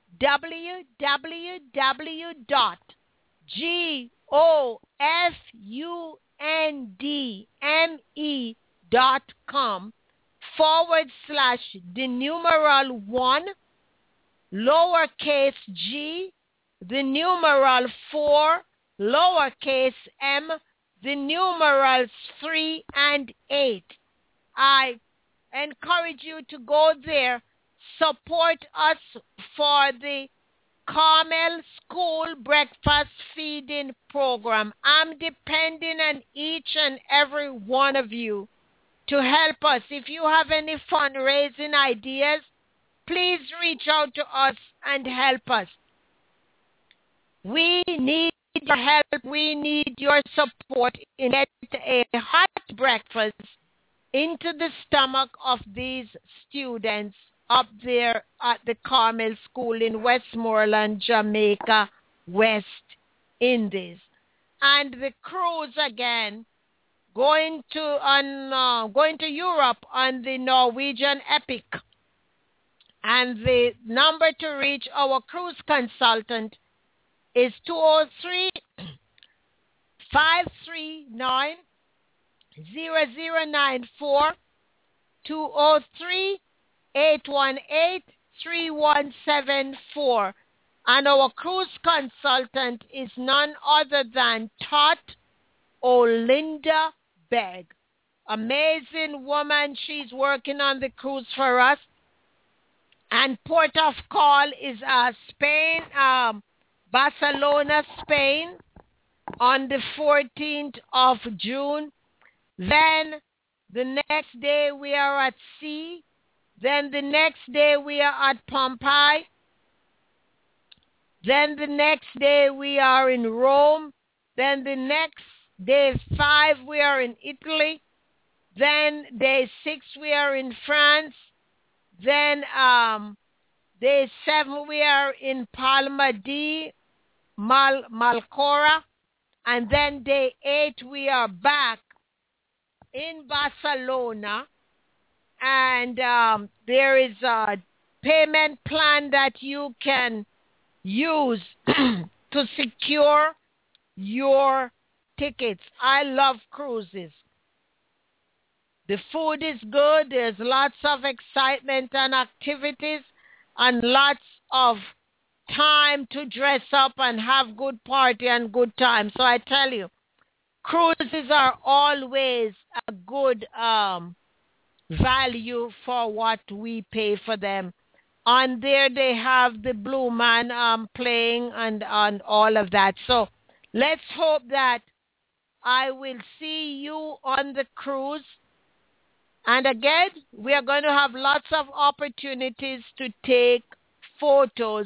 www dot g o f u n d m e dot com forward slash the numeral one lowercase g the numeral four lowercase m the numerals three and eight. I encourage you to go there, support us for the Carmel School Breakfast Feeding Program. I'm depending on each and every one of you to help us. If you have any fundraising ideas, please reach out to us and help us. We need your help. We need your support in getting a hot breakfast into the stomach of these students up there at the Carmel School in Westmoreland, Jamaica, West Indies. And the cruise again, going to on uh, going to Europe on the Norwegian Epic. And the number to reach our cruise consultant is two oh three, five three nine, zero zero nine four, two oh three, eight one eight, three one seven four. And our cruise consultant is none other than Tot Olinda Begg. Amazing woman. She's working on the cruise for us. And port of call is uh, Spain, um, Barcelona, Spain, on the fourteenth of June. Then the next day we are at sea. Then the next day we are at Pompeii. Then the next day we are in Rome. Then the next day five we are in Italy. Then day six we are in France. Then um, day seven we are in Palma de Mal Malcora. And then day eight we are back in Barcelona. And um, there is a payment plan that you can use to secure your tickets. I love cruises. The food is good. There's lots of excitement and activities and lots of time to dress up and have good party and good time. So I tell you, cruises are always a good um, value for what we pay for them. On there they have the Blue Man um, playing and, and all of that. So let's hope that I will see you on the cruise. And again, we are going to have lots of opportunities to take photos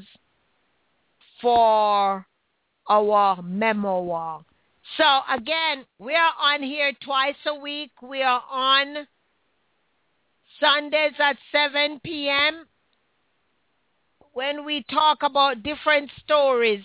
for our memoir. So again, we are on here twice a week. We are on Sundays at seven p.m. when we talk about different stories.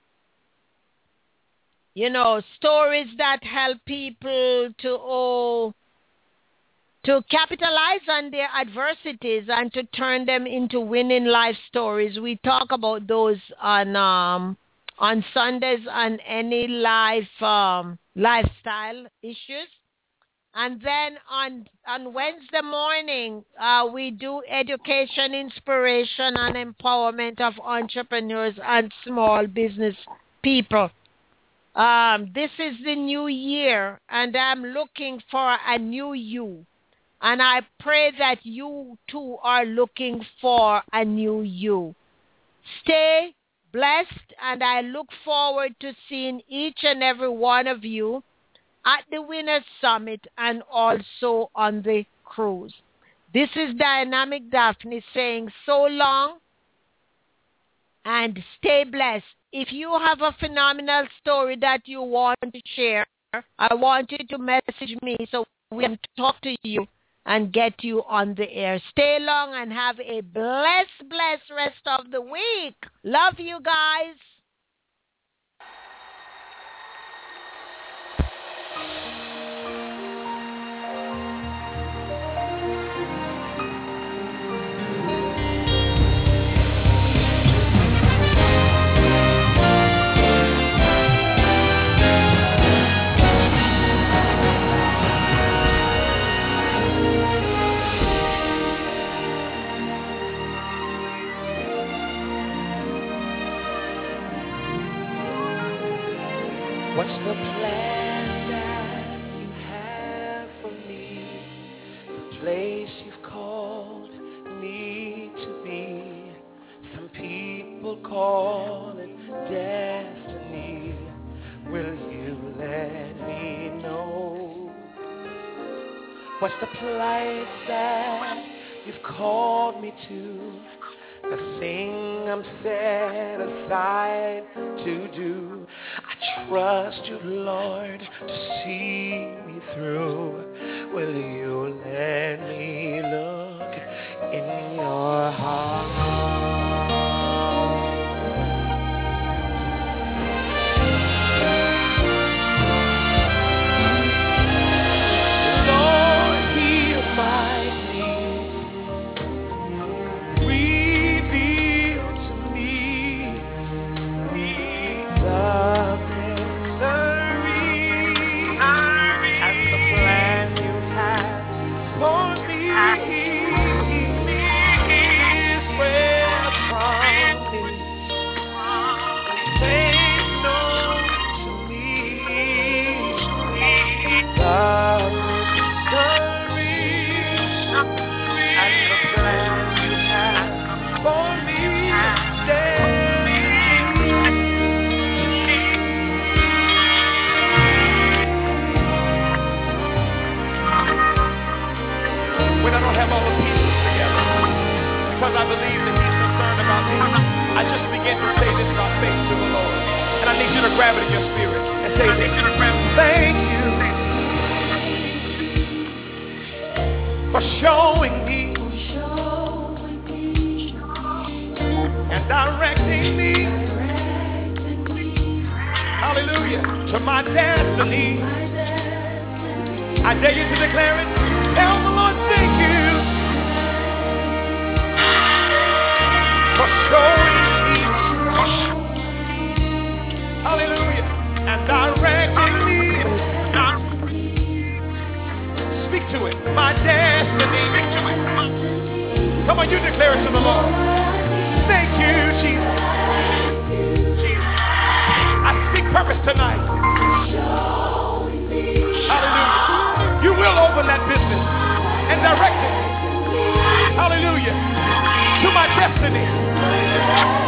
You know, stories that help people to oh, to capitalize on their adversities and to turn them into winning life stories. We talk about those on um, on Sundays on any life um, lifestyle issues. And then on on Wednesday morning, uh, we do education, inspiration, and empowerment of entrepreneurs and small business people. Um, this is the new year, and I'm looking for a new you. And I pray that you too are looking for a new you. Stay blessed, and I look forward to seeing each and every one of you at the Winners Summit and also on the cruise. This is Dynamic Daphne saying so long and stay blessed. If you have a phenomenal story that you want to share, I want you to message me so we can talk to you and get you on the air. Stay long and have a blessed, blessed rest of the week. Love you guys. What's the plan that you have for me? The place you've called me to be. Some people call it destiny. Will you let me know? What's the place that you've called me to? The thing I'm set aside to do. I trust you, Lord, to see me through. Will you let me look in your heart? Lord, hear my I believe that he's concerned about me. I just begin to say this by faith to the Lord. And I need you to grab it in your spirit and say this. Thank you for showing me and directing me, hallelujah, to my destiny. I dare you to declare it. Tell the Lord thank you for showing me, hallelujah, and directing me. Speak to it, my destiny. Come on, you declare it to the Lord. Thank you, Jesus. I speak purpose tonight. Hallelujah. You will open that business and direct it. Hallelujah. To my destiny.